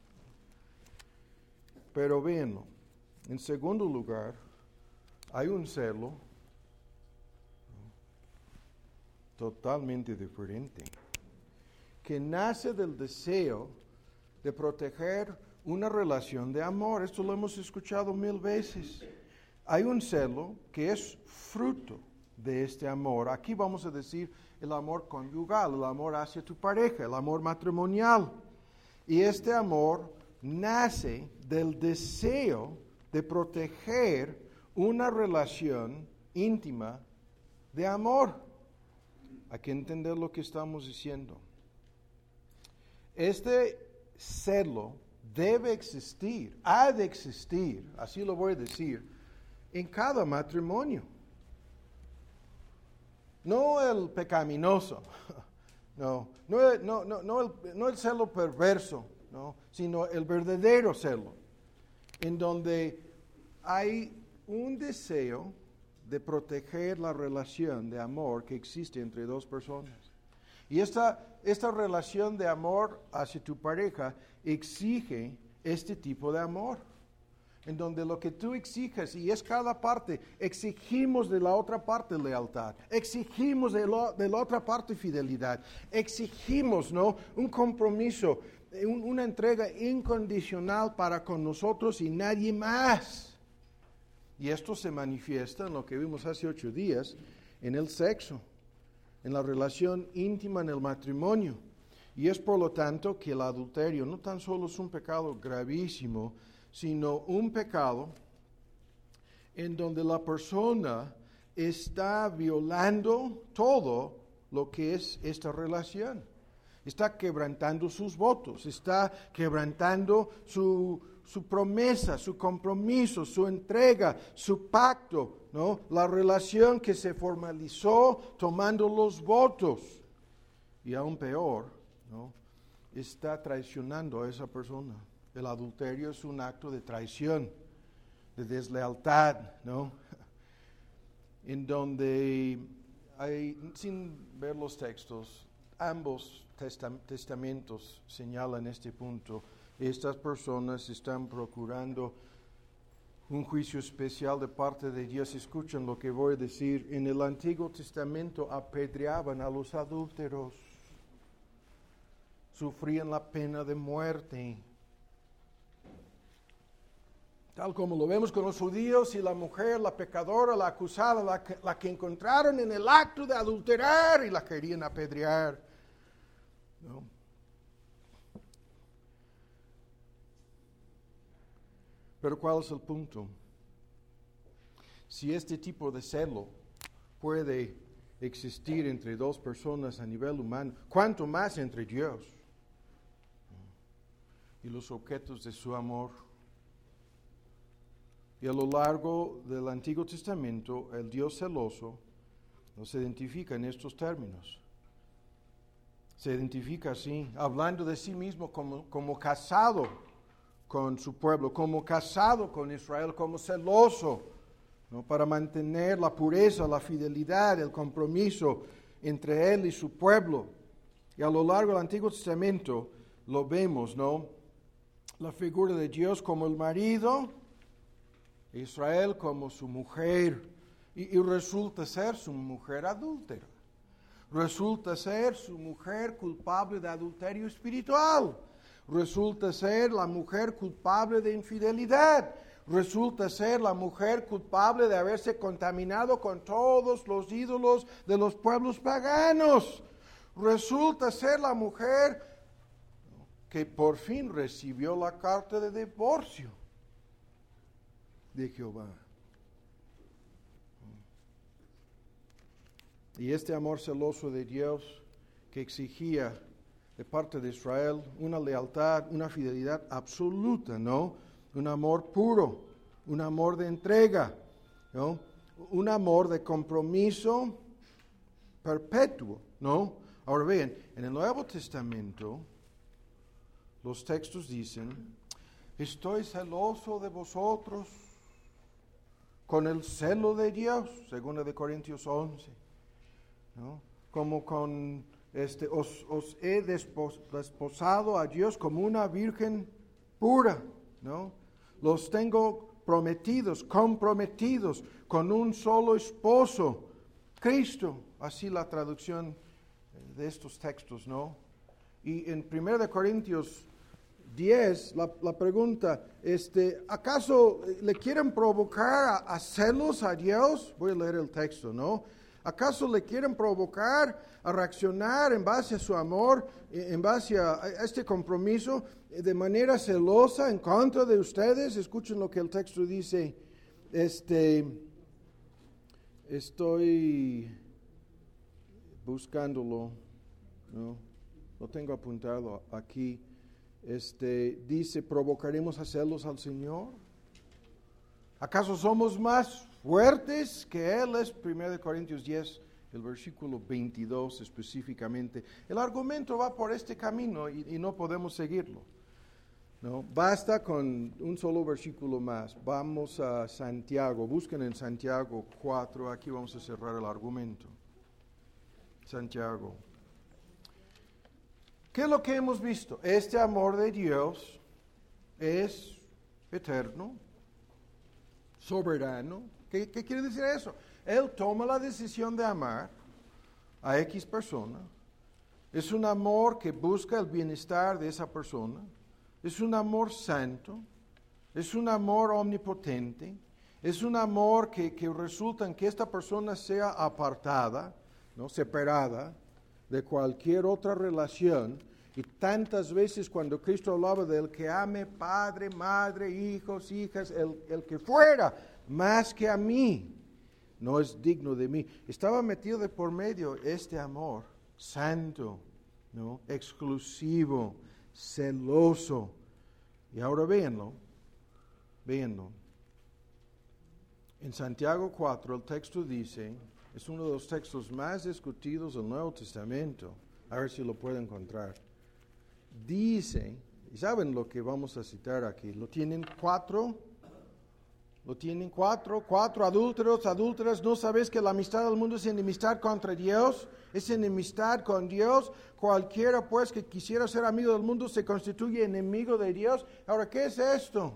Pero véanlo, en segundo lugar, hay un celo, ¿no?, totalmente diferente, que nace del deseo de proteger una relación de amor. Esto lo hemos escuchado mil veces. Hay un celo que es fruto de este amor. Aquí vamos a decir el amor conyugal, el amor hacia tu pareja, el amor matrimonial. Y este amor nace del deseo de proteger una relación íntima de amor. Hay que entender lo que estamos diciendo. Este celo debe existir, ha de existir, así lo voy a decir, en cada matrimonio. No el pecaminoso, no, no, no, no, no, el, no el celo perverso, no, sino el verdadero celo, en donde hay un deseo de proteger la relación de amor que existe entre dos personas. Y esta, esta relación de amor hacia tu pareja exige este tipo de amor, en donde lo que tú exiges, y es cada parte, exigimos de la otra parte lealtad, exigimos de, lo, de la otra parte fidelidad, exigimos, ¿no?, un compromiso, un, una entrega incondicional para con nosotros y nadie más. Y esto se manifiesta en lo que vimos hace ocho días, en el sexo, en la relación íntima en el matrimonio. Y es por lo tanto que el adulterio no tan solo es un pecado gravísimo, sino un pecado en donde la persona está violando todo lo que es esta relación. Está quebrantando sus votos, está quebrantando su, su promesa, su compromiso, su entrega, su pacto, ¿no? La relación que se formalizó tomando los votos. Y aún peor, ¿no?, está traicionando a esa persona. El adulterio es un acto de traición, de deslealtad, ¿no? En donde hay, sin ver los textos, ambos testam- testamentos señalan este punto. Estas personas están procurando un juicio especial de parte de Dios. Escuchen lo que voy a decir. En el Antiguo Testamento apedreaban a los adúlteros, sufrían la pena de muerte. Tal como lo vemos con los judíos y la mujer, la pecadora, la acusada, la que, la que encontraron en el acto de adulterar y la querían apedrear, ¿no? Pero ¿cuál es el punto? Si este tipo de celo puede existir entre dos personas a nivel humano, ¿cuánto más entre Dios y los objetos de su amor? Y a lo largo del Antiguo Testamento, el Dios celoso nos identifica en estos términos. Se identifica así, hablando de sí mismo como, como casado con su pueblo, como casado con Israel, como celoso, ¿no?, para mantener la pureza, la fidelidad, el compromiso entre él y su pueblo. Y a lo largo del Antiguo Testamento lo vemos, ¿no?, la figura de Dios como el marido, Israel como su mujer, y, y resulta ser su mujer adúltera, resulta ser su mujer culpable de adulterio espiritual, resulta ser la mujer culpable de infidelidad, resulta ser la mujer culpable de haberse contaminado con todos los ídolos de los pueblos paganos, resulta ser la mujer que por fin recibió la carta de divorcio de Jehová. Y este amor celoso de Dios que exigía de parte de Israel una lealtad, una fidelidad absoluta, ¿no? Un amor puro, un amor de entrega, ¿no? Un amor de compromiso perpetuo, ¿no? Ahora bien, en el Nuevo Testamento los textos dicen: estoy celoso de vosotros con el celo de Dios, segunda de Corintios once, ¿no? Como con este, os, os he despos, desposado a Dios como una virgen pura, ¿no? Los tengo prometidos, comprometidos con un solo esposo, Cristo, así la traducción de estos textos, ¿no? Y en primera de Corintios diez, la, la pregunta, este, ¿acaso le quieren provocar a, a celos a Dios? Voy a leer el texto, ¿no? ¿Acaso le quieren provocar a reaccionar en base a su amor, en base a, a este compromiso, de manera celosa en contra de ustedes? Escuchen lo que el texto dice. Este, estoy buscándolo, ¿no? Lo tengo apuntado aquí. Este, dice, ¿provocaremos a celos al Señor? ¿Acaso somos más fuertes que Él? Es primera de Corintios diez, el versículo veintidós específicamente. El argumento va por este camino y, y no podemos seguirlo, ¿no? Basta con un solo versículo más. Vamos a Santiago. Busquen en Santiago cuatro. Aquí vamos a cerrar el argumento. Santiago. ¿Qué es lo que hemos visto? Este amor de Dios es eterno, soberano. ¿Qué, qué quiere decir eso? Él toma la decisión de amar a X persona. Es un amor que busca el bienestar de esa persona. Es un amor santo. Es un amor omnipotente. Es un amor que, que resulta en que esta persona sea apartada, ¿no? Separada de cualquier otra relación. Y tantas veces cuando Cristo hablaba del que ame padre, madre, hijos, hijas, el, el que fuera más que a mí, no es digno de mí. Estaba metido de por medio este amor santo, ¿no? Exclusivo, celoso. Y ahora véanlo, véanlo. En Santiago cuatro el texto dice, es uno de los textos más discutidos del Nuevo Testamento. A ver si lo puedo encontrar. Dice, y saben lo que vamos a citar aquí, lo tienen cuatro. Lo tienen cuatro, cuatro adúlteros, adúlteras. ¿No sabes que la amistad del mundo es enemistad contra Dios? Es enemistad con Dios. Cualquiera pues que quisiera ser amigo del mundo se constituye enemigo de Dios. Ahora, ¿qué es esto?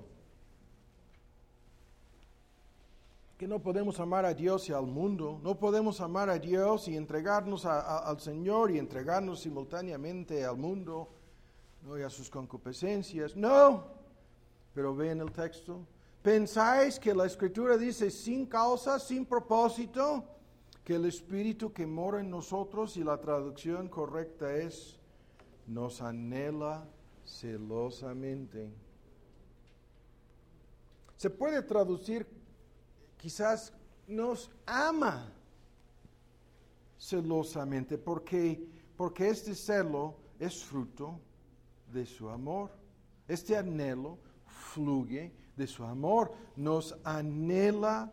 Que no podemos amar a Dios y al mundo. No podemos amar a Dios y entregarnos a, a, al Señor y entregarnos simultáneamente al mundo, ¿no? Y a sus concupiscencias. No. Pero vean el texto. ¿Pensáis que la Escritura dice sin causa, sin propósito, que el Espíritu que mora en nosotros, y la traducción correcta es, nos anhela celosamente? Se puede traducir, quizás, nos ama celosamente, porque, porque este celo es fruto de su amor. Este anhelo fluye de su amor, nos anhela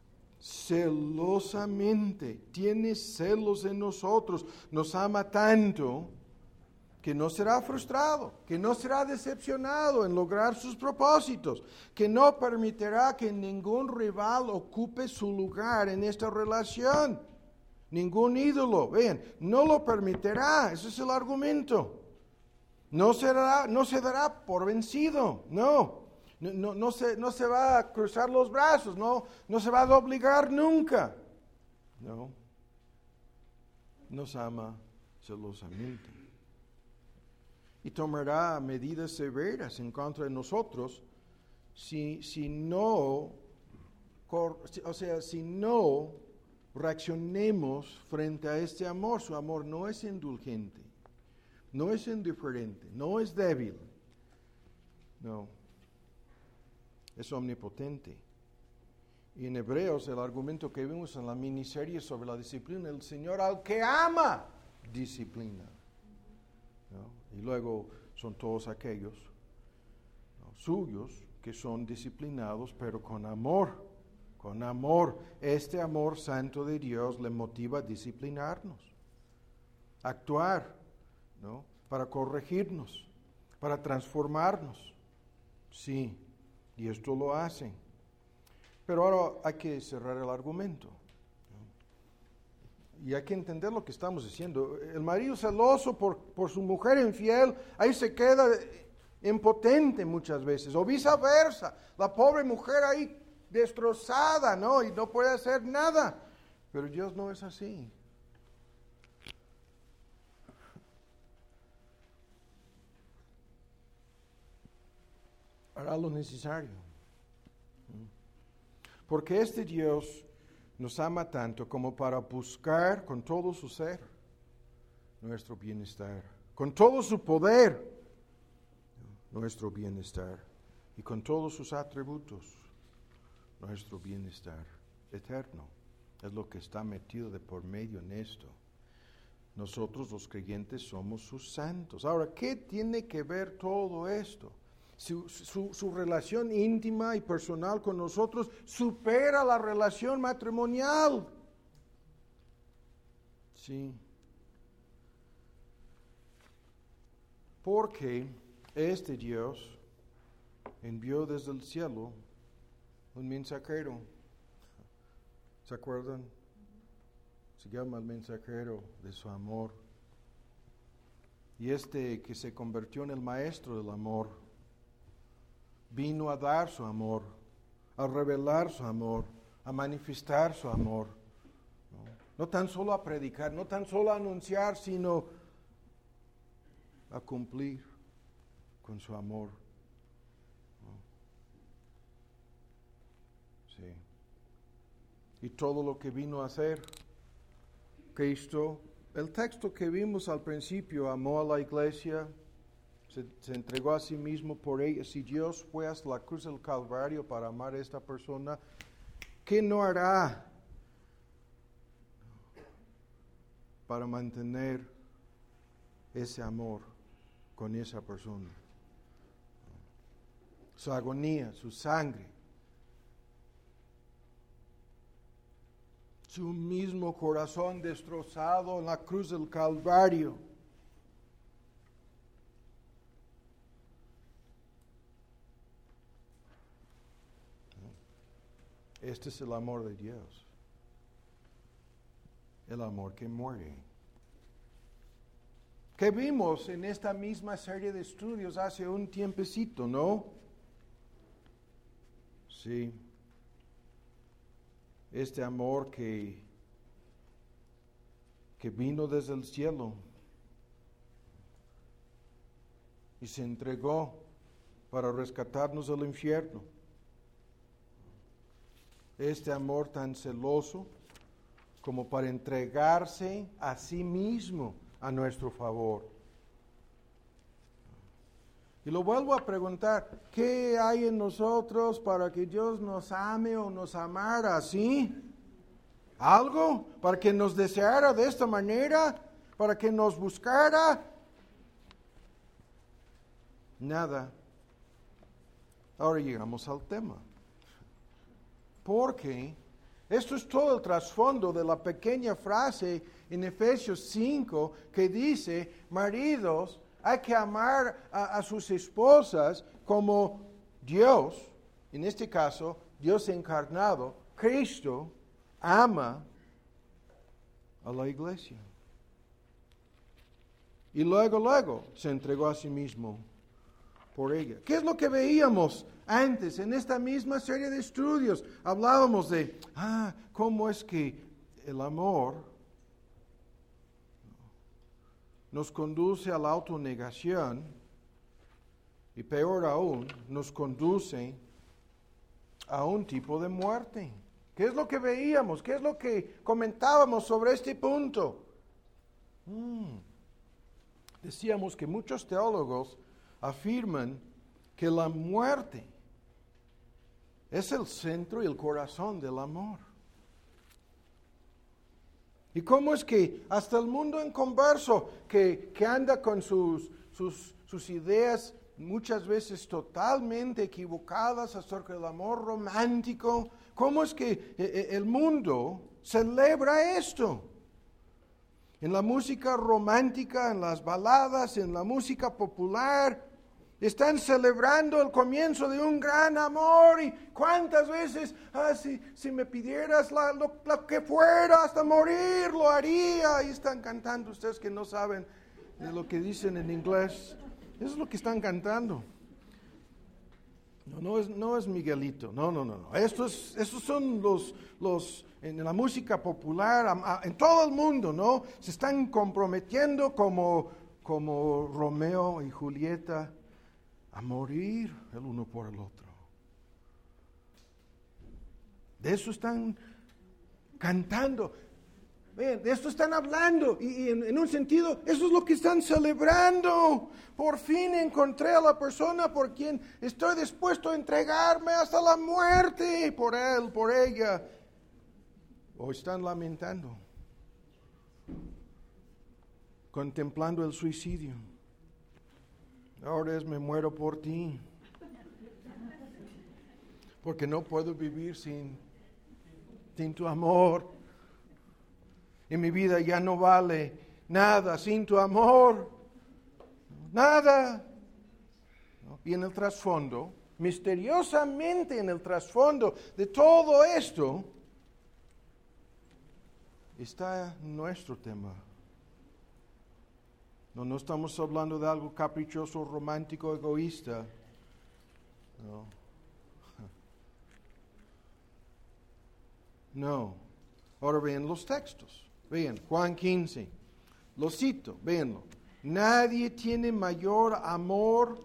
celosamente, tiene celos en nosotros, nos ama tanto que no será frustrado, que no será decepcionado en lograr sus propósitos, que no permitirá que ningún rival ocupe su lugar en esta relación, ningún ídolo, vean, no lo permitirá, ese es el argumento. No será, no se dará por vencido, no. No, no, no, se, no se va a cruzar los brazos, no, no se va a doblegar nunca. No. Nos ama celosamente. Y tomará medidas severas en contra de nosotros si, si no, o sea, si no reaccionemos frente a este amor. Su amor no es indulgente, no es indiferente, no es débil. No. Es omnipotente. Y en Hebreos, el argumento que vimos en la miniserie sobre la disciplina, el Señor al que ama, disciplina. ¿No? Y luego son todos aquellos, ¿no?, suyos que son disciplinados, pero con amor, con amor. Este amor santo de Dios le motiva a disciplinarnos, a actuar, ¿no?, para corregirnos, para transformarnos. Sí. Y esto lo hacen. Pero ahora hay que cerrar el argumento, ¿no? Y hay que entender lo que estamos diciendo. El marido celoso por, por su mujer infiel, ahí se queda impotente muchas veces. O viceversa. La pobre mujer ahí destrozada, ¿no? Y no puede hacer nada. Pero Dios no es así. Hará lo necesario. Porque este Dios nos ama tanto como para buscar con todo su ser nuestro bienestar, con todo su poder nuestro bienestar, y con todos sus atributos nuestro bienestar eterno. Es lo que está metido de por medio en esto. Nosotros los creyentes somos sus santos. Ahora, ¿qué tiene que ver todo esto? Su, su, su relación íntima y personal con nosotros supera la relación matrimonial. Sí. Porque este Dios envió desde el cielo un mensajero. ¿Se acuerdan? Se llama el mensajero de su amor. Y este que se convirtió en el maestro del amor, vino a dar su amor, a revelar su amor, a manifestar su amor. No, no tan solo a predicar, no tan solo a anunciar, sino a cumplir con su amor. No. Sí. Y todo lo que vino a hacer, Cristo, el texto que vimos al principio, amó a la iglesia, se, se entregó a sí mismo por ella. Si Dios fue hasta la cruz del Calvario para amar a esta persona, ¿qué no hará para mantener ese amor con esa persona? Su agonía, su sangre, su mismo corazón destrozado en la cruz del Calvario. Este es el amor de Dios, el amor que muere. Que vimos en esta misma serie de estudios hace un tiempecito, ¿no? Sí. Este amor que, que vino desde el cielo y se entregó para rescatarnos del infierno. Este amor tan celoso como para entregarse a sí mismo a nuestro favor. Y lo vuelvo a preguntar, ¿qué hay en nosotros para que Dios nos ame o nos amara así? ¿Algo? ¿Para que nos deseara de esta manera? ¿Para que nos buscara? Nada. Ahora llegamos al tema. Porque esto es todo el trasfondo de la pequeña frase en Efesios cinco que dice, maridos, hay que amar a, a sus esposas como Dios, en este caso, Dios encarnado, Cristo, ama a la iglesia. Y luego, luego, se entregó a sí mismo por ella. ¿Qué es lo que veíamos antes en esta misma serie de estudios? Hablábamos de, ah, cómo es que el amor nos conduce a la autonegación y peor aún, nos conduce a un tipo de muerte. ¿Qué es lo que veíamos? ¿Qué es lo que comentábamos sobre este punto? Hmm. Decíamos que muchos teólogos afirman que la muerte es el centro y el corazón del amor. ¿Y cómo es que hasta el mundo inconverso, que, que anda con sus, sus, sus ideas muchas veces totalmente equivocadas acerca del amor romántico, cómo es que el mundo celebra esto? En la música romántica, en las baladas, en la música popular, están celebrando el comienzo de un gran amor. Y cuántas veces, ah, si, si me pidieras la, lo, lo que fuera hasta morir, lo haría. Y están cantando, ustedes que no saben de lo que dicen en inglés. Eso es lo que están cantando. No, no es, no es Miguelito, no, no, no. no. Estos, estos son los, los, en la música popular, en todo el mundo, ¿no? Se están comprometiendo como, como Romeo y Julieta a morir el uno por el otro. De eso están cantando. Ven, de esto están hablando y, y en, en un sentido, eso es lo que están celebrando. Por fin encontré a la persona por quien estoy dispuesto a entregarme hasta la muerte por él, por ella. O están lamentando, contemplando el suicidio. Ahora es me muero por ti, porque no puedo vivir sin, sin tu amor. Y mi vida ya no vale nada sin tu amor. Nada. Y en el trasfondo misteriosamente en el trasfondo de todo esto, está nuestro tema. No, no estamos hablando de algo caprichoso, romántico, egoísta. No. No. Ahora vean los textos. Vean, Juan quince. Lo cito, véanlo. Nadie tiene mayor amor.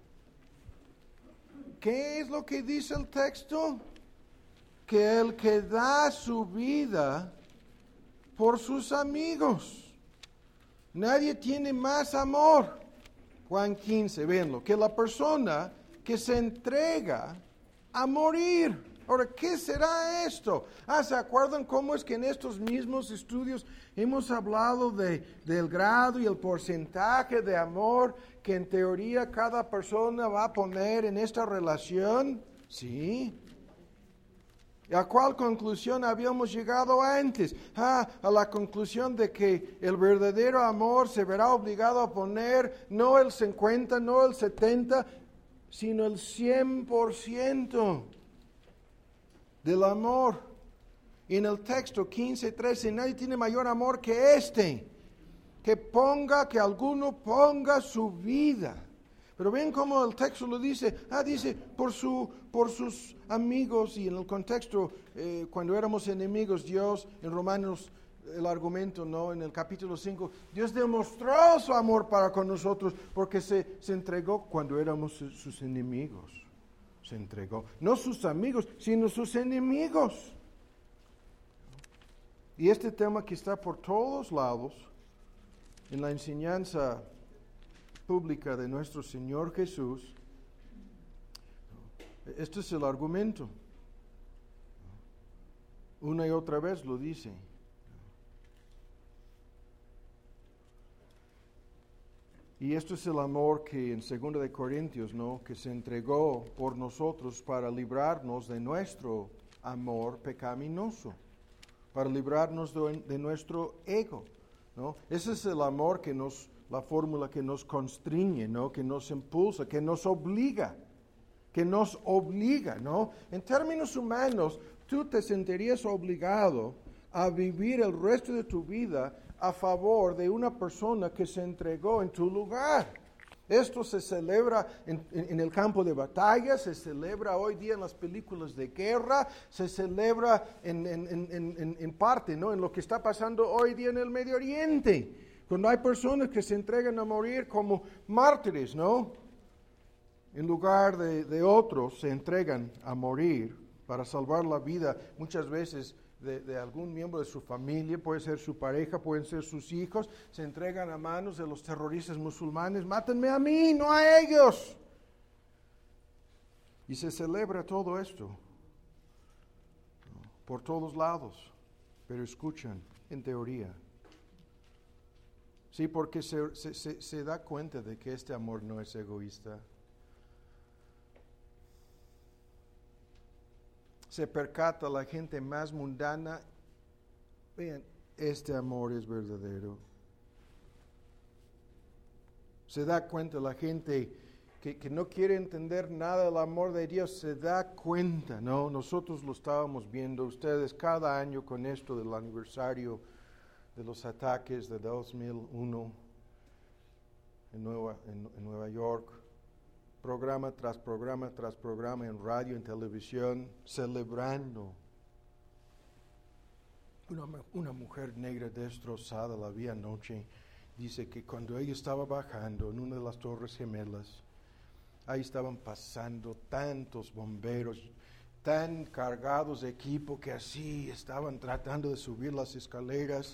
¿Qué es lo que dice el texto? Que el que da su vida por sus amigos. Nadie tiene más amor. Juan quince, véanlo, que la persona que se entrega a morir. Ahora, ¿qué será esto? Ah, ¿se acuerdan cómo es que en estos mismos estudios hemos hablado de, del grado y el porcentaje de amor que en teoría cada persona va a poner en esta relación? Sí. ¿A cuál conclusión habíamos llegado antes? Ah, a la conclusión de que el verdadero amor se verá obligado a poner no el cincuenta, no el setenta, sino el cien por ciento del amor. En el texto quince, trece, nadie tiene mayor amor que este, que ponga, que alguno ponga su vida. Pero ven cómo el texto lo dice. Ah, dice, por, su, por sus amigos. Y en el contexto, eh, cuando éramos enemigos, Dios, en Romanos, el argumento, ¿no? En el capítulo cinco, Dios demostró su amor para con nosotros porque se, se entregó cuando éramos sus, sus enemigos. Se entregó. No sus amigos, sino sus enemigos. Y este tema que está por todos lados, en la enseñanza pública de nuestro Señor Jesús, este es el argumento. Una y otra vez lo dice. Y esto es el amor que en segunda de Corintios, ¿no? Que se entregó por nosotros para librarnos de nuestro amor pecaminoso, para librarnos de, de nuestro ego, ¿no? Ese es el amor que nos, la fórmula que nos constriñe, ¿no? Que nos impulsa, que nos obliga, que nos obliga, ¿no? En términos humanos, tú te sentirías obligado a vivir el resto de tu vida a favor de una persona que se entregó en tu lugar. Esto se celebra en, en, en el campo de batalla, se celebra hoy día en las películas de guerra, se celebra en, en, en, en, en parte, ¿no? En lo que está pasando hoy día en el Medio Oriente, cuando hay personas que se entregan a morir como mártires, ¿no? En lugar de, de otros se entregan a morir para salvar la vida, muchas veces De, de algún miembro de su familia, puede ser su pareja, pueden ser sus hijos, se entregan a manos de los terroristas musulmanes. Mátenme a mí, no a ellos. Y se celebra todo esto por todos lados, pero escuchan, en teoría. Sí, porque se, se, se, se da cuenta de que este amor no es egoísta. Se percata la gente más mundana, vean, este amor es verdadero. Se da cuenta la gente que, que no quiere entender nada del amor de Dios, se da cuenta, ¿no? Nosotros lo estábamos viendo, ustedes cada año con esto del aniversario de los ataques de dos mil uno en Nueva, en, en Nueva York. Programa tras programa tras programa en radio, en televisión, celebrando. Una, una mujer negra destrozada la vi anoche. Dice que cuando ella estaba bajando en una de las Torres Gemelas, ahí estaban pasando tantos bomberos, tan cargados de equipo que así estaban tratando de subir las escaleras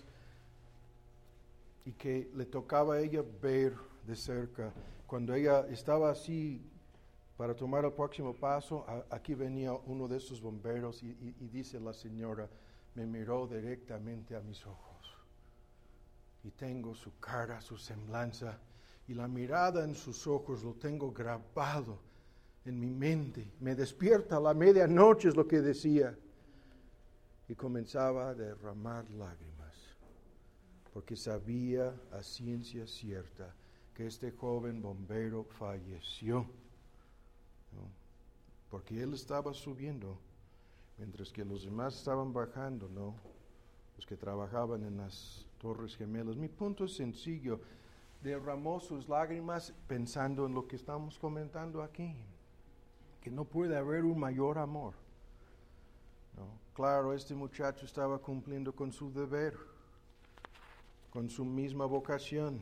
y que le tocaba a ella ver de cerca. Cuando ella estaba así para tomar el próximo paso, a, aquí venía uno de esos bomberos y, y, y dice la señora, me miró directamente a mis ojos y tengo su cara, su semblanza y la mirada en sus ojos lo tengo grabado en mi mente. Me despierta a la medianoche es lo que decía y comenzaba a derramar lágrimas porque sabía a ciencia cierta que este joven bombero falleció, ¿no? porque él estaba subiendo, mientras que los demás estaban bajando, ¿no? Los que trabajaban en las Torres Gemelas. Mi punto es sencillo. Derramó sus lágrimas pensando en lo que estamos comentando aquí, que no puede haber un mayor amor, ¿no? Claro, este muchacho estaba cumpliendo con su deber, con su misma vocación.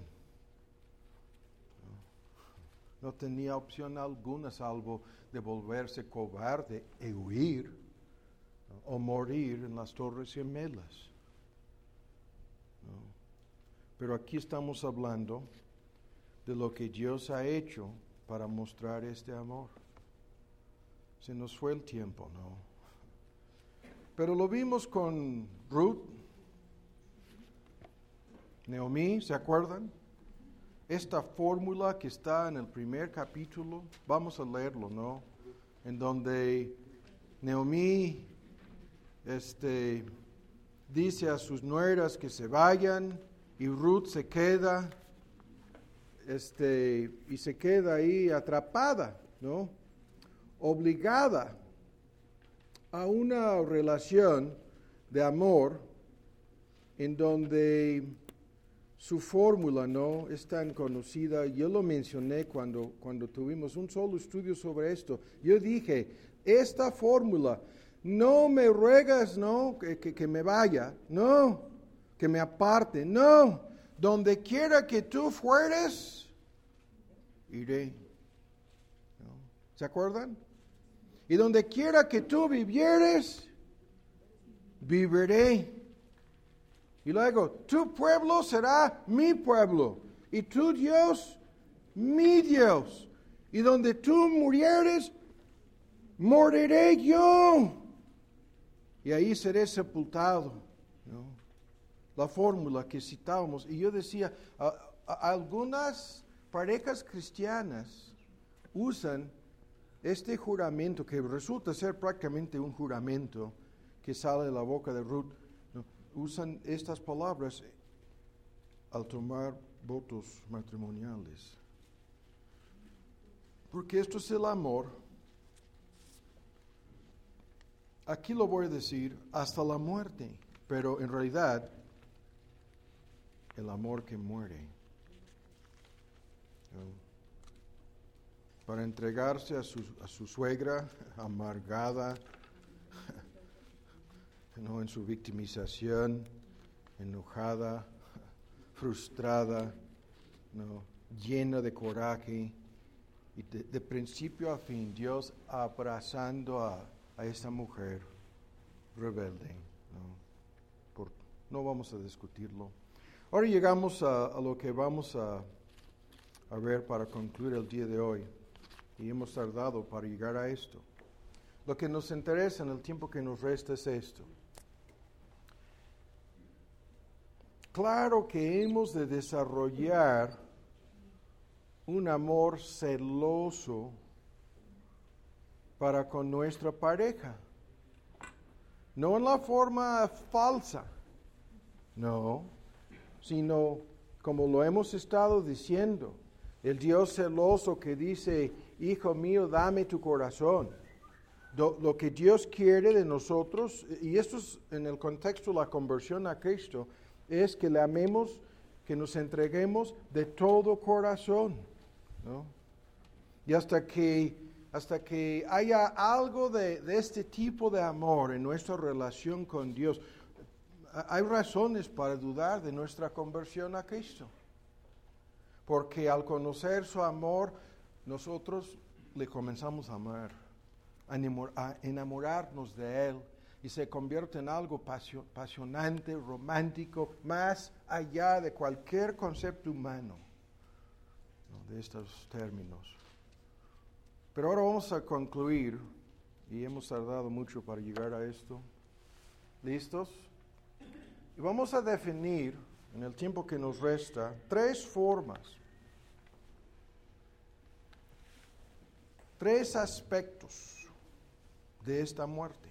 No tenía opción alguna salvo de volverse cobarde e huir, ¿no? O morir en las Torres Gemelas, ¿no? Pero aquí estamos hablando de lo que Dios ha hecho para mostrar este amor. Se nos fue el tiempo, ¿no? Pero lo vimos con Ruth, Noemí, ¿se acuerdan? Esta fórmula que está en el primer capítulo, vamos a leerlo, ¿no? En donde Noemí este, dice a sus nueras que se vayan y Ruth se queda este, y se queda ahí atrapada, ¿no? Obligada a una relación de amor en donde su fórmula no es tan conocida. Yo lo mencioné cuando, cuando tuvimos un solo estudio sobre esto. Yo dije, esta fórmula, no me ruegas, no, que, que, que me vaya, no, que me aparte, no, donde quiera que tú fueres, iré. ¿No? ¿Se acuerdan? Y donde quiera que tú vivieres, viviré. Y luego, tu pueblo será mi pueblo, y tu Dios, mi Dios. Y donde tú murieres, moriré yo. Y ahí seré sepultado, ¿no? La fórmula que citábamos. Y yo decía, a, a, algunas parejas cristianas usan este juramento, que resulta ser prácticamente un juramento que sale de la boca de Ruth. Usan estas palabras al tomar votos matrimoniales. Porque esto es el amor. Aquí lo voy a decir hasta la muerte, pero en realidad el amor que muere. ¿No? Para entregarse a su, a su suegra amargada, ¿no? En su victimización, enojada, frustrada, ¿no? Llena de coraje, y de, de principio a fin, Dios abrazando a, a esta mujer rebelde, ¿no? Por, no vamos a discutirlo. Ahora llegamos a, a lo que vamos a, a ver para concluir el día de hoy, y hemos tardado para llegar a esto. Lo que nos interesa en el tiempo que nos resta es esto. Claro que hemos de desarrollar un amor celoso para con nuestra pareja. No en la forma falsa, no, sino como lo hemos estado diciendo, el Dios celoso que dice, hijo mío, dame tu corazón. Do, lo que Dios quiere de nosotros, y esto es en el contexto de la conversión a Cristo, es que le amemos, que nos entreguemos de todo corazón, ¿no? Y hasta que, hasta que haya algo de, de este tipo de amor en nuestra relación con Dios, hay razones para dudar de nuestra conversión a Cristo. Porque al conocer su amor, nosotros le comenzamos a amar, a enamorarnos de Él, y se convierte en algo apasionante, romántico, más allá de cualquier concepto humano, ¿no? De estos términos. Pero ahora vamos a concluir, y hemos tardado mucho para llegar a esto. ¿Listos? Y vamos a definir, en el tiempo que nos resta, tres formas, tres aspectos de esta muerte.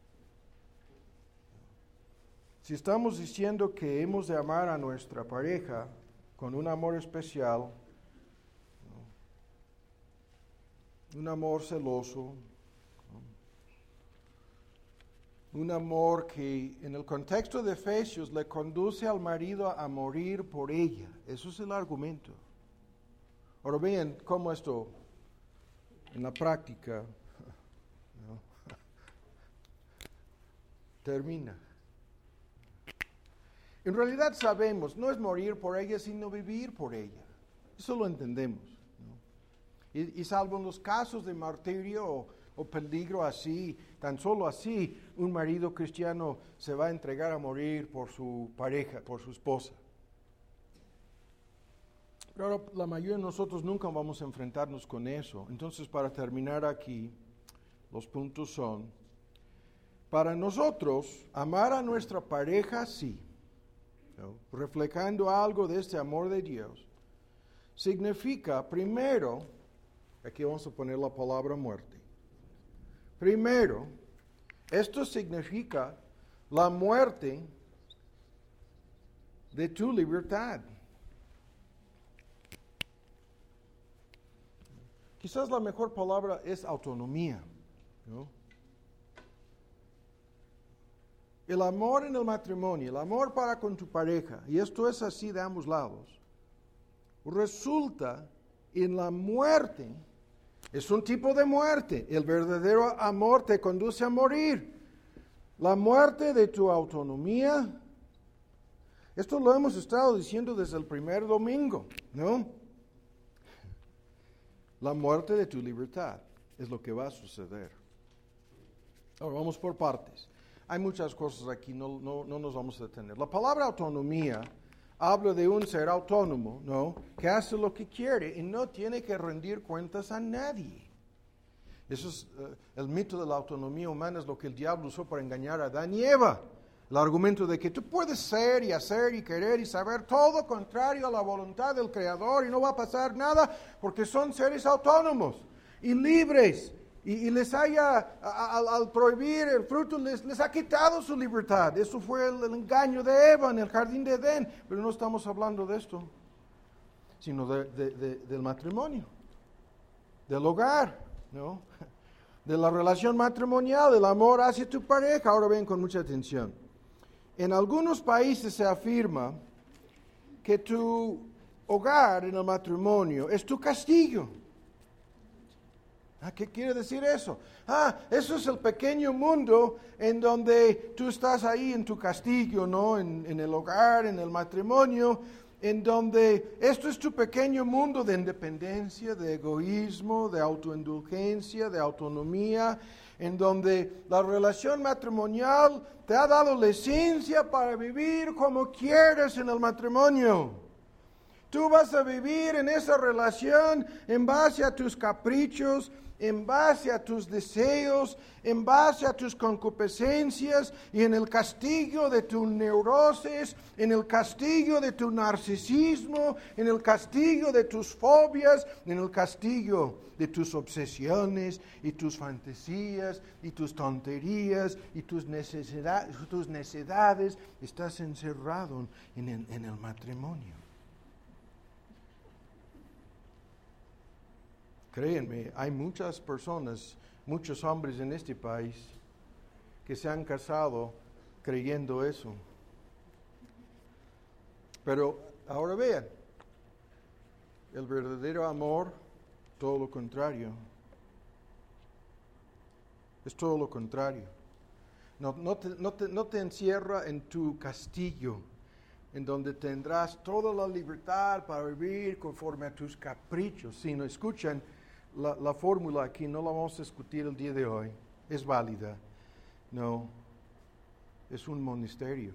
Si estamos diciendo que hemos de amar a nuestra pareja con un amor especial, ¿no? Un amor celoso, Un amor que en el contexto de Efesios le conduce al marido a morir por ella. Eso es el argumento. Ahora vean cómo esto en la práctica, ¿no?, termina. En realidad sabemos, no es morir por ella, sino vivir por ella. Eso lo entendemos, ¿no? Y, y salvo en los casos de martirio o, o peligro así, tan solo así, un marido cristiano se va a entregar a morir por su pareja, por su esposa. Pero la mayoría de nosotros nunca vamos a enfrentarnos con eso. Entonces, para terminar aquí, los puntos son: para nosotros, amar a nuestra pareja, sí, ¿no?, reflejando algo de este amor de Dios, significa, primero, aquí vamos a poner la palabra muerte. Primero, esto significa la muerte de tu libertad. Quizás la mejor palabra es autonomía, ¿no? El amor en el matrimonio, el amor para con tu pareja, y esto es así de ambos lados, resulta en la muerte. Es un tipo de muerte. El verdadero amor te conduce a morir. La muerte de tu autonomía. Esto lo hemos estado diciendo desde el primer domingo, ¿no? La muerte de tu libertad es lo que va a suceder. Ahora vamos por partes. Hay muchas cosas aquí, no, no, no nos vamos a detener. La palabra autonomía habla de un ser autónomo, ¿no?, que hace lo que quiere y no tiene que rendir cuentas a nadie. Eso es uh, el mito de la autonomía humana, es lo que el diablo usó para engañar a Adán y Eva. El argumento de que tú puedes ser y hacer y querer y saber todo contrario a la voluntad del Creador y no va a pasar nada porque son seres autónomos y libres. Y, y les haya, a, a, al prohibir el fruto, les, les ha quitado su libertad. Eso fue el, el engaño de Eva en el jardín de Edén. Pero no estamos hablando de esto, sino de, de, de, del matrimonio, del hogar, ¿no?, de la relación matrimonial, del amor hacia tu pareja. Ahora ven con mucha atención. En algunos países se afirma que tu hogar en el matrimonio es tu castillo. ¿Qué quiere decir eso? Ah, eso es el pequeño mundo en donde tú estás ahí en tu castillo, ¿no? En, en el hogar, en el matrimonio, en donde esto es tu pequeño mundo de independencia, de egoísmo, de autoindulgencia, de autonomía, en donde la relación matrimonial te ha dado licencia para vivir como quieres en el matrimonio. Tú vas a vivir en esa relación en base a tus caprichos, en base a tus deseos, en base a tus concupiscencias y en el castigo de tu neurosis, en el castigo de tu narcisismo, en el castigo de tus fobias, en el castigo de tus obsesiones y tus fantasías y tus tonterías y tus necesidades, tus necedades. Estás encerrado en el, en el matrimonio. Créanme, hay muchas personas, muchos hombres en este país que se han casado creyendo eso. Pero ahora vean, el verdadero amor, todo lo contrario. Es todo lo contrario. No, no, te, no, te, no te encierra en tu castillo, en donde tendrás toda la libertad para vivir conforme a tus caprichos, sino, escuchen, La, la fórmula aquí no la vamos a discutir el día de hoy, es válida. No, es un monasterio.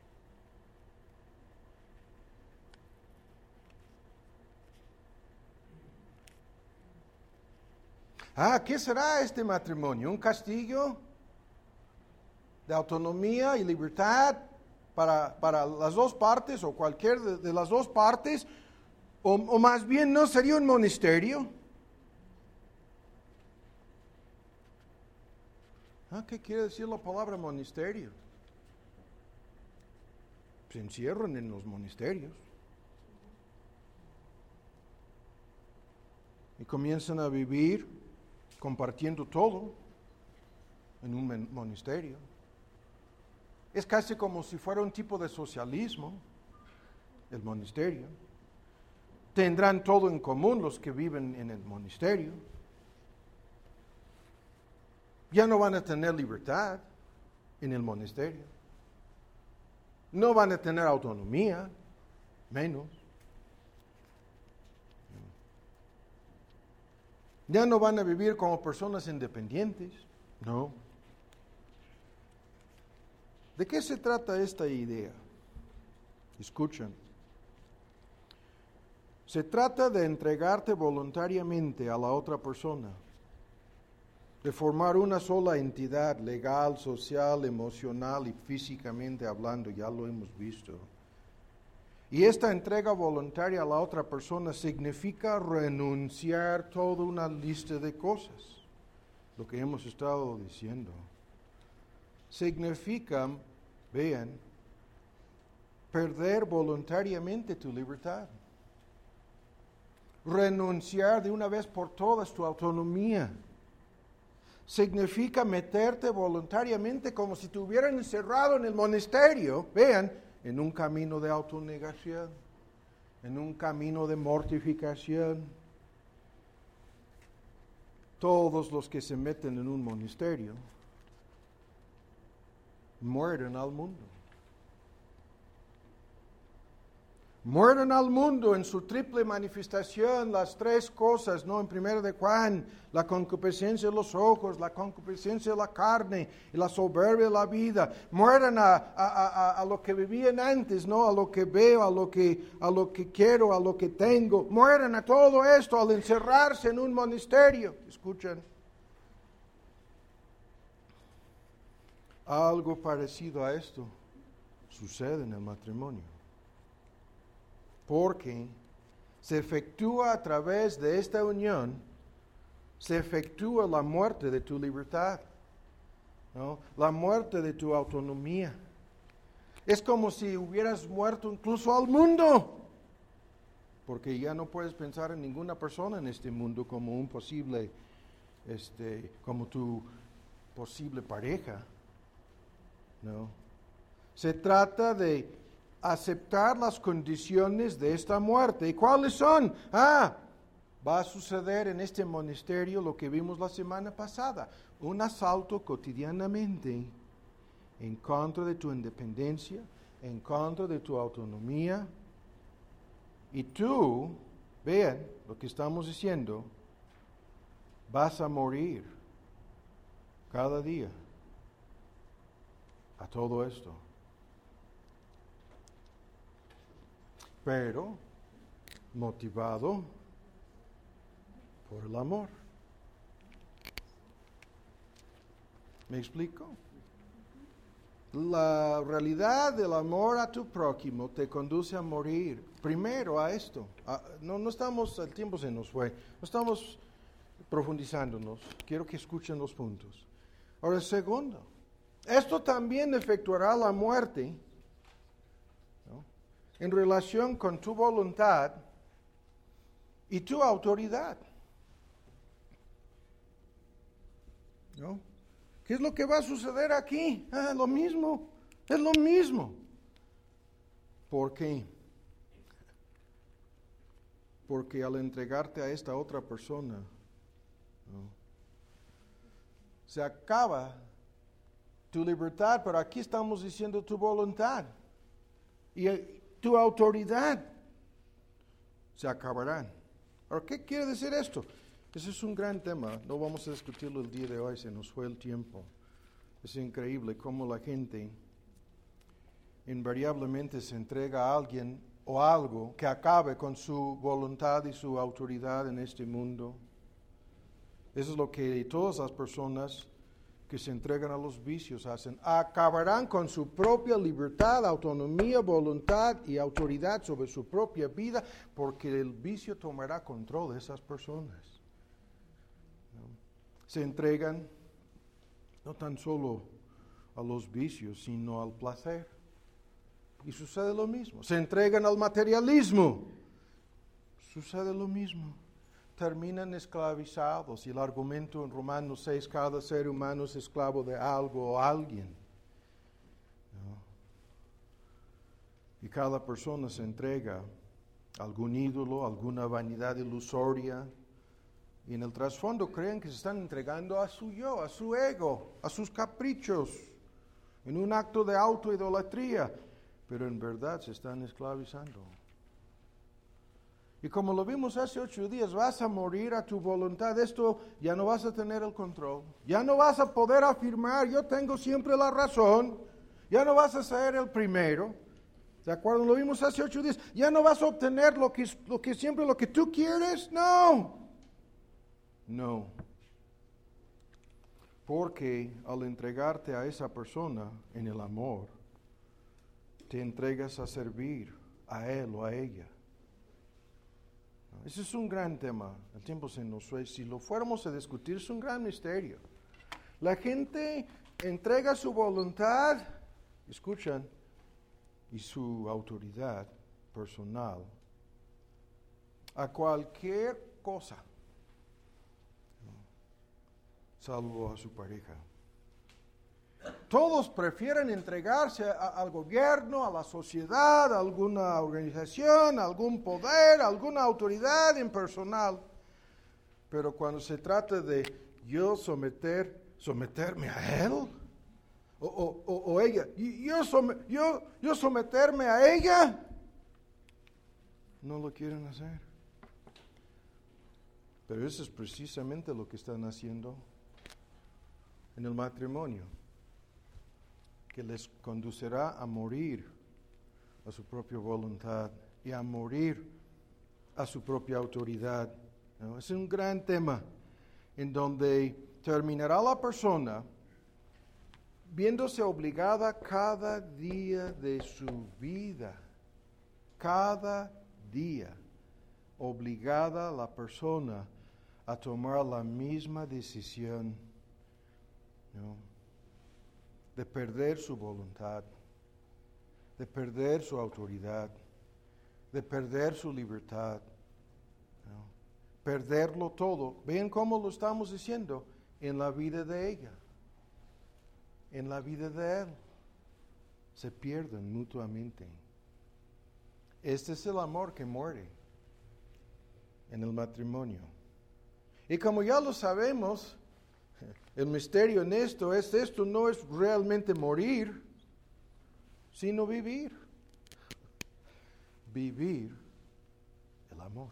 Ah, ¿qué será este matrimonio? ¿Un castillo de autonomía y libertad para, para las dos partes o cualquier de, de las dos partes? O, o más bien, ¿no sería un monasterio? Ah, ¿qué quiere decir la palabra monasterio? Se encierran en los monasterios y comienzan a vivir compartiendo todo en un monasterio. Es casi como si fuera un tipo de socialismo, el monasterio. Tendrán todo en común los que viven en el monasterio. Ya no van a tener libertad en el monasterio. No van a tener autonomía, menos. Ya no van a vivir como personas independientes, no. ¿De qué se trata esta idea? Escuchen. Se trata de entregarte voluntariamente a la otra persona, de formar una sola entidad legal, social, emocional y físicamente hablando, ya lo hemos visto. Y esta entrega voluntaria a la otra persona significa renunciar toda una lista de cosas, lo que hemos estado diciendo. Significa, vean, perder voluntariamente tu libertad. Renunciar de una vez por todas tu autonomía. Significa meterte voluntariamente como si te hubieran encerrado en el monasterio, vean, en un camino de autonegación, en un camino de mortificación. Todos los que se meten en un monasterio mueren al mundo. Mueren al mundo en su triple manifestación, las tres cosas, ¿no? En primero de Juan, la concupiscencia de los ojos, la concupiscencia de la carne y la soberbia de la vida. Mueren a, a, a, a lo que vivían antes, ¿no? A lo que veo, a lo que, a lo que quiero, a lo que tengo. Mueren a todo esto al encerrarse en un monasterio. Escuchen. Algo parecido a esto sucede en el matrimonio. Porque se efectúa a través de esta unión, se efectúa la muerte de tu libertad, ¿no? La muerte de tu autonomía. Es como si hubieras muerto incluso al mundo, porque ya no puedes pensar en ninguna persona en este mundo como un posible, este, como tu posible pareja, ¿no? Se trata de aceptar las condiciones de esta muerte. ¿Y cuáles son? Ah, va a suceder en este monasterio lo que vimos la semana pasada, un asalto cotidianamente en contra de tu independencia, en contra de tu autonomía. Y tú, vean lo que estamos diciendo, vas a morir cada día a todo esto. Pero motivado por el amor. ¿Me explico? La realidad del amor a tu prójimo te conduce a morir. Primero a esto. A, no, no estamos, el tiempo se nos fue. No estamos profundizándonos. Quiero que escuchen los puntos. Ahora, segundo, esto también efectuará la muerte, ¿no?, en relación con tu voluntad y tu autoridad. ¿No? ¿Qué es lo que va a suceder aquí? Ah, lo mismo, es lo mismo. ¿Por qué? Porque al entregarte a esta otra persona, ¿no?, se acaba tu libertad, pero aquí estamos diciendo tu voluntad y tu autoridad se acabarán. Ahora, ¿qué quiere decir esto? Ese es un gran tema, no vamos a discutirlo el día de hoy, se nos fue el tiempo. Es increíble cómo la gente invariablemente se entrega a alguien o algo que acabe con su voluntad y su autoridad en este mundo. Eso es lo que todas las personas que se entregan a los vicios hacen. Acabarán con su propia libertad, autonomía, voluntad y autoridad sobre su propia vida, porque el vicio tomará control de esas personas. ¿No? Se entregan no tan solo a los vicios, sino al placer. Y sucede lo mismo. Se entregan al materialismo. Sucede lo mismo. Terminan esclavizados, y el argumento en Romanos seis, cada ser humano es esclavo de algo o alguien. ¿No? cada persona se entrega a algún ídolo, alguna vanidad ilusoria, y en el trasfondo creen que se están entregando a su yo, a su ego, a sus caprichos, en un acto de autoidolatría, pero en verdad se están esclavizando. Y como lo vimos hace ocho días, vas a morir a tu voluntad. Esto ya no vas a tener el control. Ya no vas a poder afirmar, yo tengo siempre la razón. Ya no vas a ser el primero. ¿De acuerdo? Lo vimos hace ocho días. Ya no vas a obtener lo que, lo que siempre, lo que tú quieres. No. No. Porque al entregarte a esa persona en el amor, te entregas a servir a él o a ella. Ese es un gran tema. El tiempo se nos fue. Si lo fuéramos a discutir, es un gran misterio. La gente entrega su voluntad, escuchan, y su autoridad personal a cualquier cosa, salvo a su pareja. Todos prefieren entregarse a, al gobierno, a la sociedad, a alguna organización, a algún poder, a alguna autoridad impersonal. Pero cuando se trata de yo someter, someterme a él, o, o, o, o ella, yo, som, yo, yo someterme a ella, no lo quieren hacer. Pero eso es precisamente lo que están haciendo en el matrimonio, que les conducirá a morir a su propia voluntad y a morir a su propia autoridad. ¿No? Es un gran tema en donde terminará la persona viéndose obligada cada día de su vida, cada día, obligada la persona a tomar la misma decisión, ¿no? De perder su voluntad, de perder su autoridad, de perder su libertad, ¿no? Perderlo todo. ¿Ven cómo lo estamos diciendo? En la vida de ella, en la vida de él. Se pierden mutuamente. Este es el amor que muere en el matrimonio. Y como ya lo sabemos, el misterio en esto es, esto no es realmente morir, sino vivir. Vivir el amor.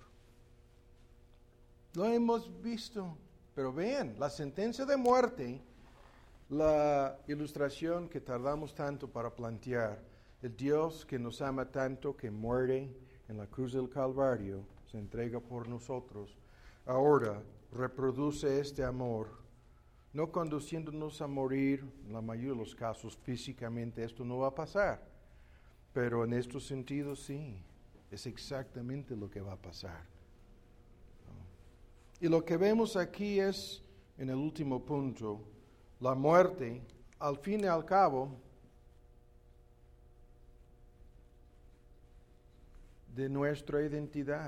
Lo hemos visto. Pero vean, la sentencia de muerte, la ilustración que tardamos tanto para plantear, el Dios que nos ama tanto, que muere en la cruz del Calvario, se entrega por nosotros, ahora reproduce este amor, no conduciéndonos a morir, en la mayoría de los casos físicamente esto no va a pasar, pero en estos sentidos sí, es exactamente lo que va a pasar. Y lo que vemos aquí es, en el último punto, la muerte, al fin y al cabo, de nuestra identidad.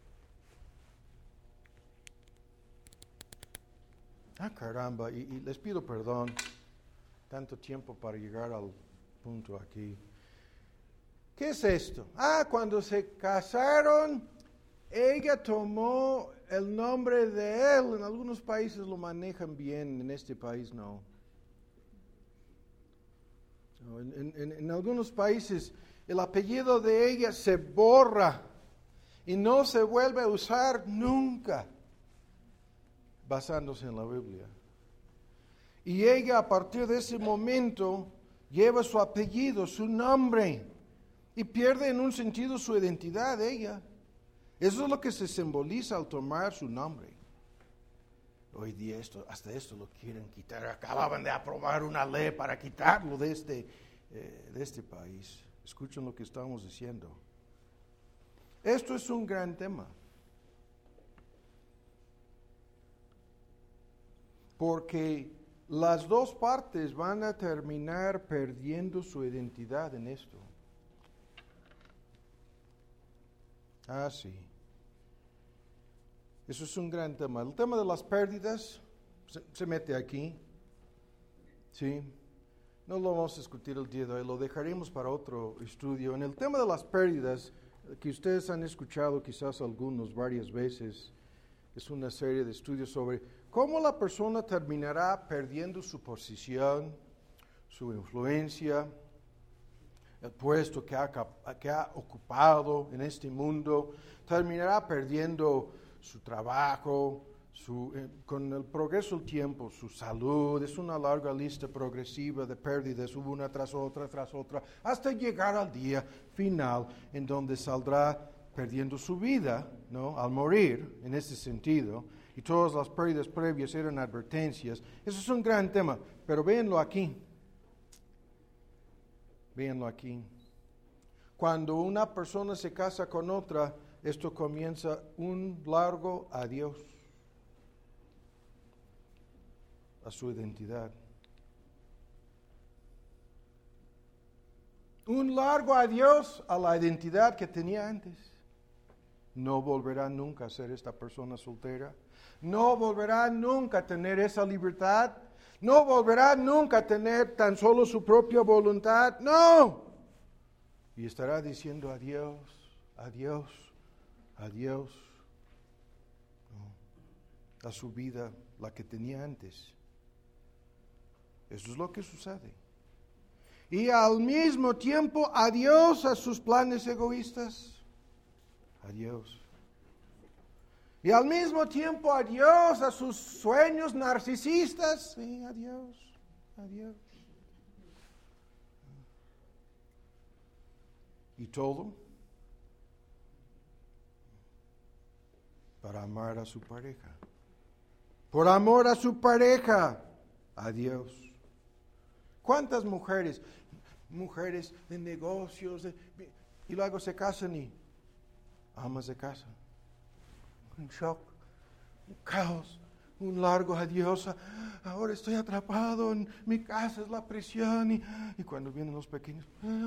Ah, caramba, y, y les pido perdón, tanto tiempo para llegar al punto aquí. ¿Qué es esto? Ah, cuando se casaron, ella tomó el nombre de él. En algunos países lo manejan bien, en este país no. En, en, en algunos países el apellido de ella se borra y no se vuelve a usar nunca, basándose en la Biblia. Y ella a partir de ese momento lleva su apellido, su nombre, y pierde en un sentido su identidad ella. Eso es lo que se simboliza al tomar su nombre. Hoy día esto, hasta esto lo quieren quitar. Acababan de aprobar una ley para quitarlo de este, eh, de este país. Escuchen lo que estamos diciendo. Esto es un gran tema. Porque las dos partes van a terminar perdiendo su identidad en esto. Ah, sí. Eso es un gran tema. El tema de las pérdidas se, se mete aquí. ¿Sí? no lo vamos a discutir el día de hoy, lo dejaremos para otro estudio. En el tema de las pérdidas, que ustedes han escuchado quizás algunos varias veces, es una serie de estudios sobre cómo la persona terminará perdiendo su posición, su influencia, el puesto que ha, que ha ocupado en este mundo, terminará perdiendo su trabajo, su, eh, con el progreso del tiempo, su salud. Es una larga lista progresiva de pérdidas, una tras otra, tras otra, hasta llegar al día final en donde saldrá perdiendo su vida, ¿no?, al morir, en ese sentido. Y todas las pérdidas previas eran advertencias. Eso es un gran tema, pero véanlo aquí. Véanlo aquí. Cuando una persona se casa con otra, esto comienza un largo adiós a su identidad. Un largo adiós a la identidad que tenía antes. No volverá nunca a ser esta persona soltera. No volverá nunca a tener esa libertad. No volverá nunca a tener tan solo su propia voluntad. No. Y estará diciendo adiós, adiós, adiós, no, a su vida, la que tenía antes. Eso es lo que sucede. Y al mismo tiempo, adiós a sus planes egoístas. Adiós. Y al mismo tiempo, adiós a sus sueños narcisistas. Sí, adiós, adiós. Y todo para amar a su pareja. Por amor a su pareja. Adiós. ¿Cuántas mujeres? Mujeres de negocios. De, y luego se casan y amas de casa. Un shock, un caos, un largo adiós. Ahora estoy atrapado en mi casa, es la prisión. Y, y cuando vienen los pequeños,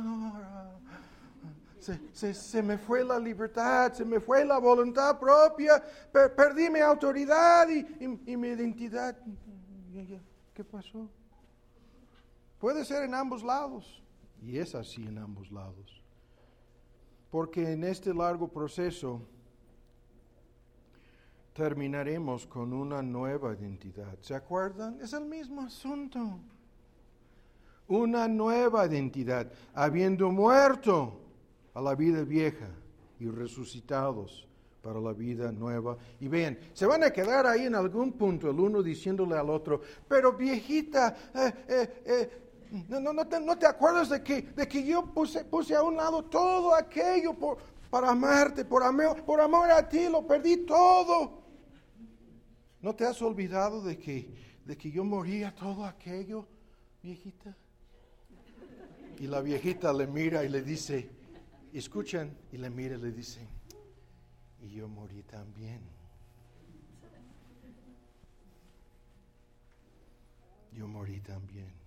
se, se, se me fue la libertad, se me fue la voluntad propia, per, perdí mi autoridad y, y, y mi identidad. ¿Qué pasó? Puede ser en ambos lados, y es así en ambos lados. Porque en este largo proceso terminaremos con una nueva identidad. ¿Se acuerdan? Es el mismo asunto. Una nueva identidad, habiendo muerto a la vida vieja y resucitados para la vida nueva. Y vean, se van a quedar ahí en algún punto, el uno diciéndole al otro, pero viejita, eh, eh, eh, no, no, no, te, no te acuerdas de que, de que yo puse, puse a un lado todo aquello por, para amarte, por amor, por amor a ti, lo perdí todo. ¿No te has olvidado de que, de que yo moría todo aquello, viejita? Y la viejita le mira y le dice, escuchan, y le mira y le dice, y yo morí también. Yo morí también.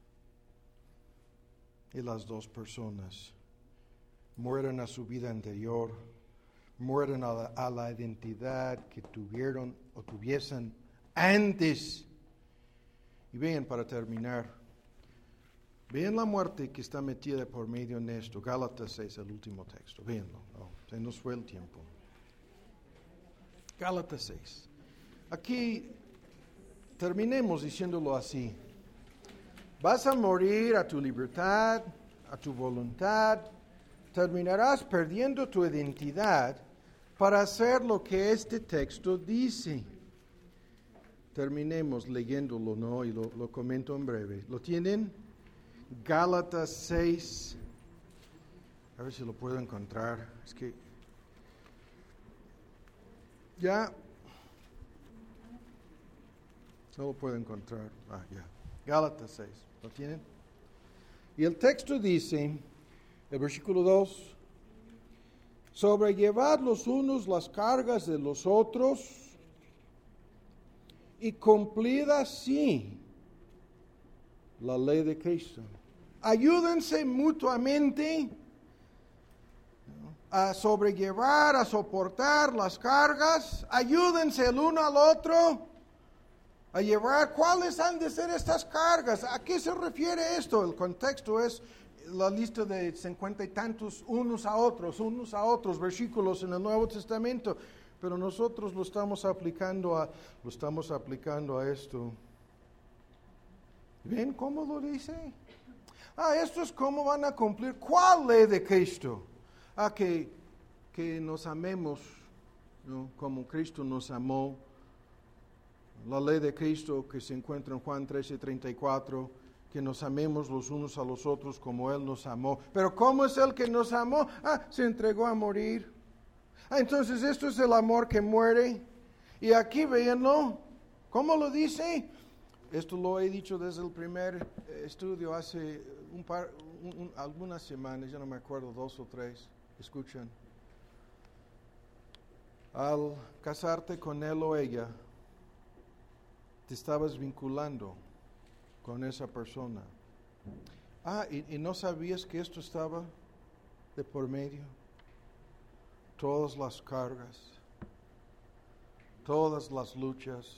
Y las dos personas mueren a su vida anterior, mueren a la, a la identidad que tuvieron o tuviesen antes. Y vean, para terminar, vean la muerte que está metida por medio en esto. Gálatas seis, el último texto. Véanlo, no, se nos fue el tiempo. Gálatas seis. Aquí terminemos diciéndolo así. Vas a morir a tu libertad, a tu voluntad. Terminarás perdiendo tu identidad para hacer lo que este texto dice. Terminemos leyéndolo, ¿no? Y lo, lo comento en breve. ¿Lo tienen? Gálatas seis. A ver si lo puedo encontrar. Es que ya no lo puedo encontrar. Ah, ya. Gálatas seis. ¿Lo tienen? Y el texto dice, el versículo dos, sobrellevad los unos las cargas de los otros y cumplid así la ley de Cristo. Ayúdense mutuamente a sobrellevar, a soportar las cargas. Ayúdense el uno al otro a llevar. ¿Cuáles han de ser estas cargas? ¿A qué se refiere esto? El contexto es la lista de cincuenta y tantos unos a otros, unos a otros versículos en el Nuevo Testamento, pero nosotros lo estamos aplicando a, lo estamos aplicando a esto. ¿Ven cómo lo dice? Ah, esto es cómo van a cumplir. ¿Cuál ley de Cristo? Ah, que, que nos amemos, ¿no? Como Cristo nos amó. La ley de Cristo que se encuentra en Juan trece, treinta y cuatro, que nos amemos los unos a los otros como Él nos amó. Pero ¿cómo es el que nos amó? Ah, se entregó a morir. Ah, entonces esto es el amor que muere. Y aquí véanlo. ¿Cómo lo dice? Esto lo he dicho desde el primer estudio hace un par, un, un, algunas semanas, ya no me acuerdo, dos o tres. Escuchen. Al casarte con él o ella, te estabas vinculando con esa persona. Ah, y, y no sabías que esto estaba de por medio. Todas las cargas, todas las luchas,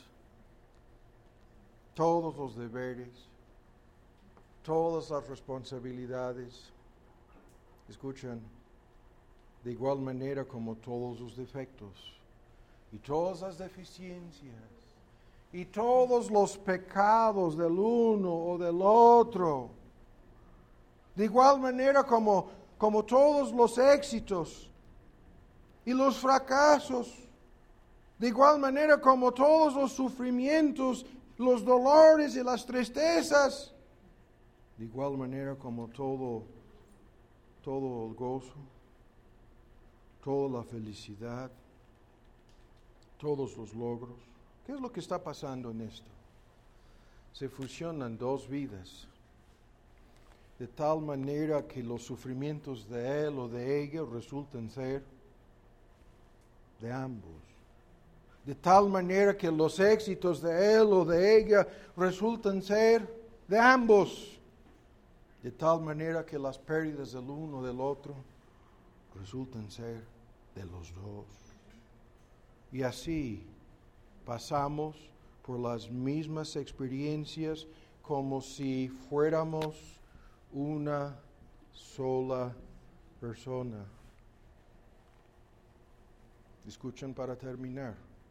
todos los deberes, todas las responsabilidades. Escuchen, de igual manera como todos los defectos y todas las deficiencias y todos los pecados del uno o del otro, de igual manera como, como todos los éxitos y los fracasos, de igual manera como todos los sufrimientos, los dolores y las tristezas, de igual manera como todo, todo el gozo, toda la felicidad, todos los logros. ¿Qué es lo que está pasando en esto? Se fusionan dos vidas, de tal manera que los sufrimientos de él o de ella resultan ser de ambos. De tal manera que los éxitos de él o de ella resultan ser de ambos. De tal manera que las pérdidas del uno o del otro resultan ser de los dos. Y así pasamos por las mismas experiencias como si fuéramos una sola persona. Escuchen para terminar.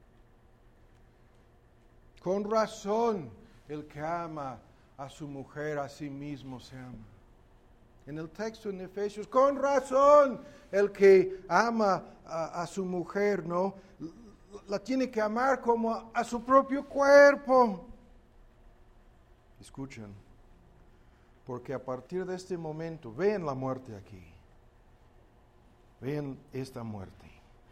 Con razón, el que ama a su mujer a sí mismo se ama. En el texto en Efesios, con razón, el que ama a, a su mujer, ¿no? La tiene que amar como a, a su propio cuerpo. Escuchen, porque a partir de este momento, ven la muerte aquí. Ven esta muerte.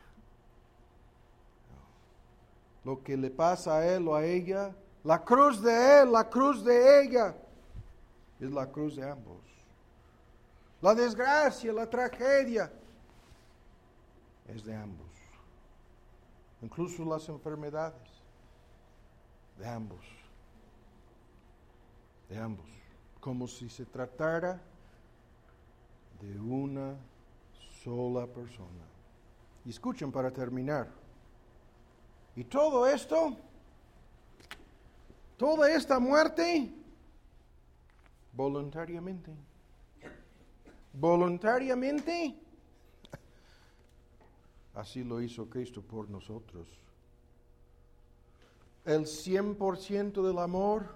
Lo que le pasa a él o a ella, la cruz de él, la cruz de ella, es la cruz de ambos. La desgracia, la tragedia, es de ambos. Incluso las enfermedades, de ambos. De ambos. Como si se tratara de una sola persona. Y escuchen para terminar. Y todo esto, toda esta muerte, voluntariamente. Voluntariamente. Así lo hizo Cristo por nosotros. El cien por ciento del amor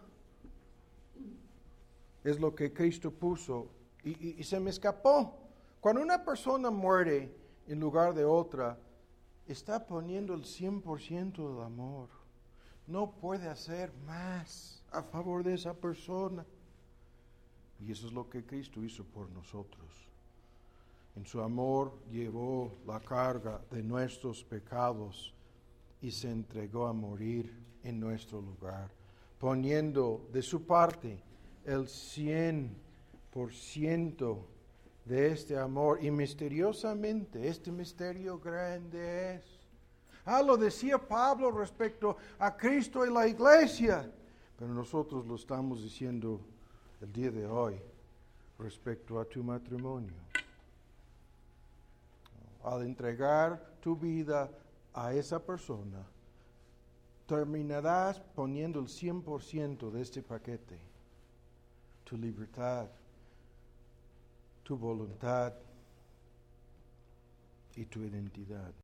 es lo que Cristo puso y, y, y se me escapó. Cuando una persona muere en lugar de otra, está poniendo el cien por ciento del amor. No puede hacer más a favor de esa persona. Y eso es lo que Cristo hizo por nosotros. En su amor llevó la carga de nuestros pecados y se entregó a morir en nuestro lugar, poniendo de su parte el cien por ciento de este amor. Y misteriosamente, este misterio grande es. Ah, lo decía Pablo respecto a Cristo y la iglesia, pero nosotros lo estamos diciendo el día de hoy respecto a tu matrimonio. Al entregar tu vida a esa persona, terminarás poniendo el cien por ciento de este paquete. Tu libertad, tu voluntad y tu identidad.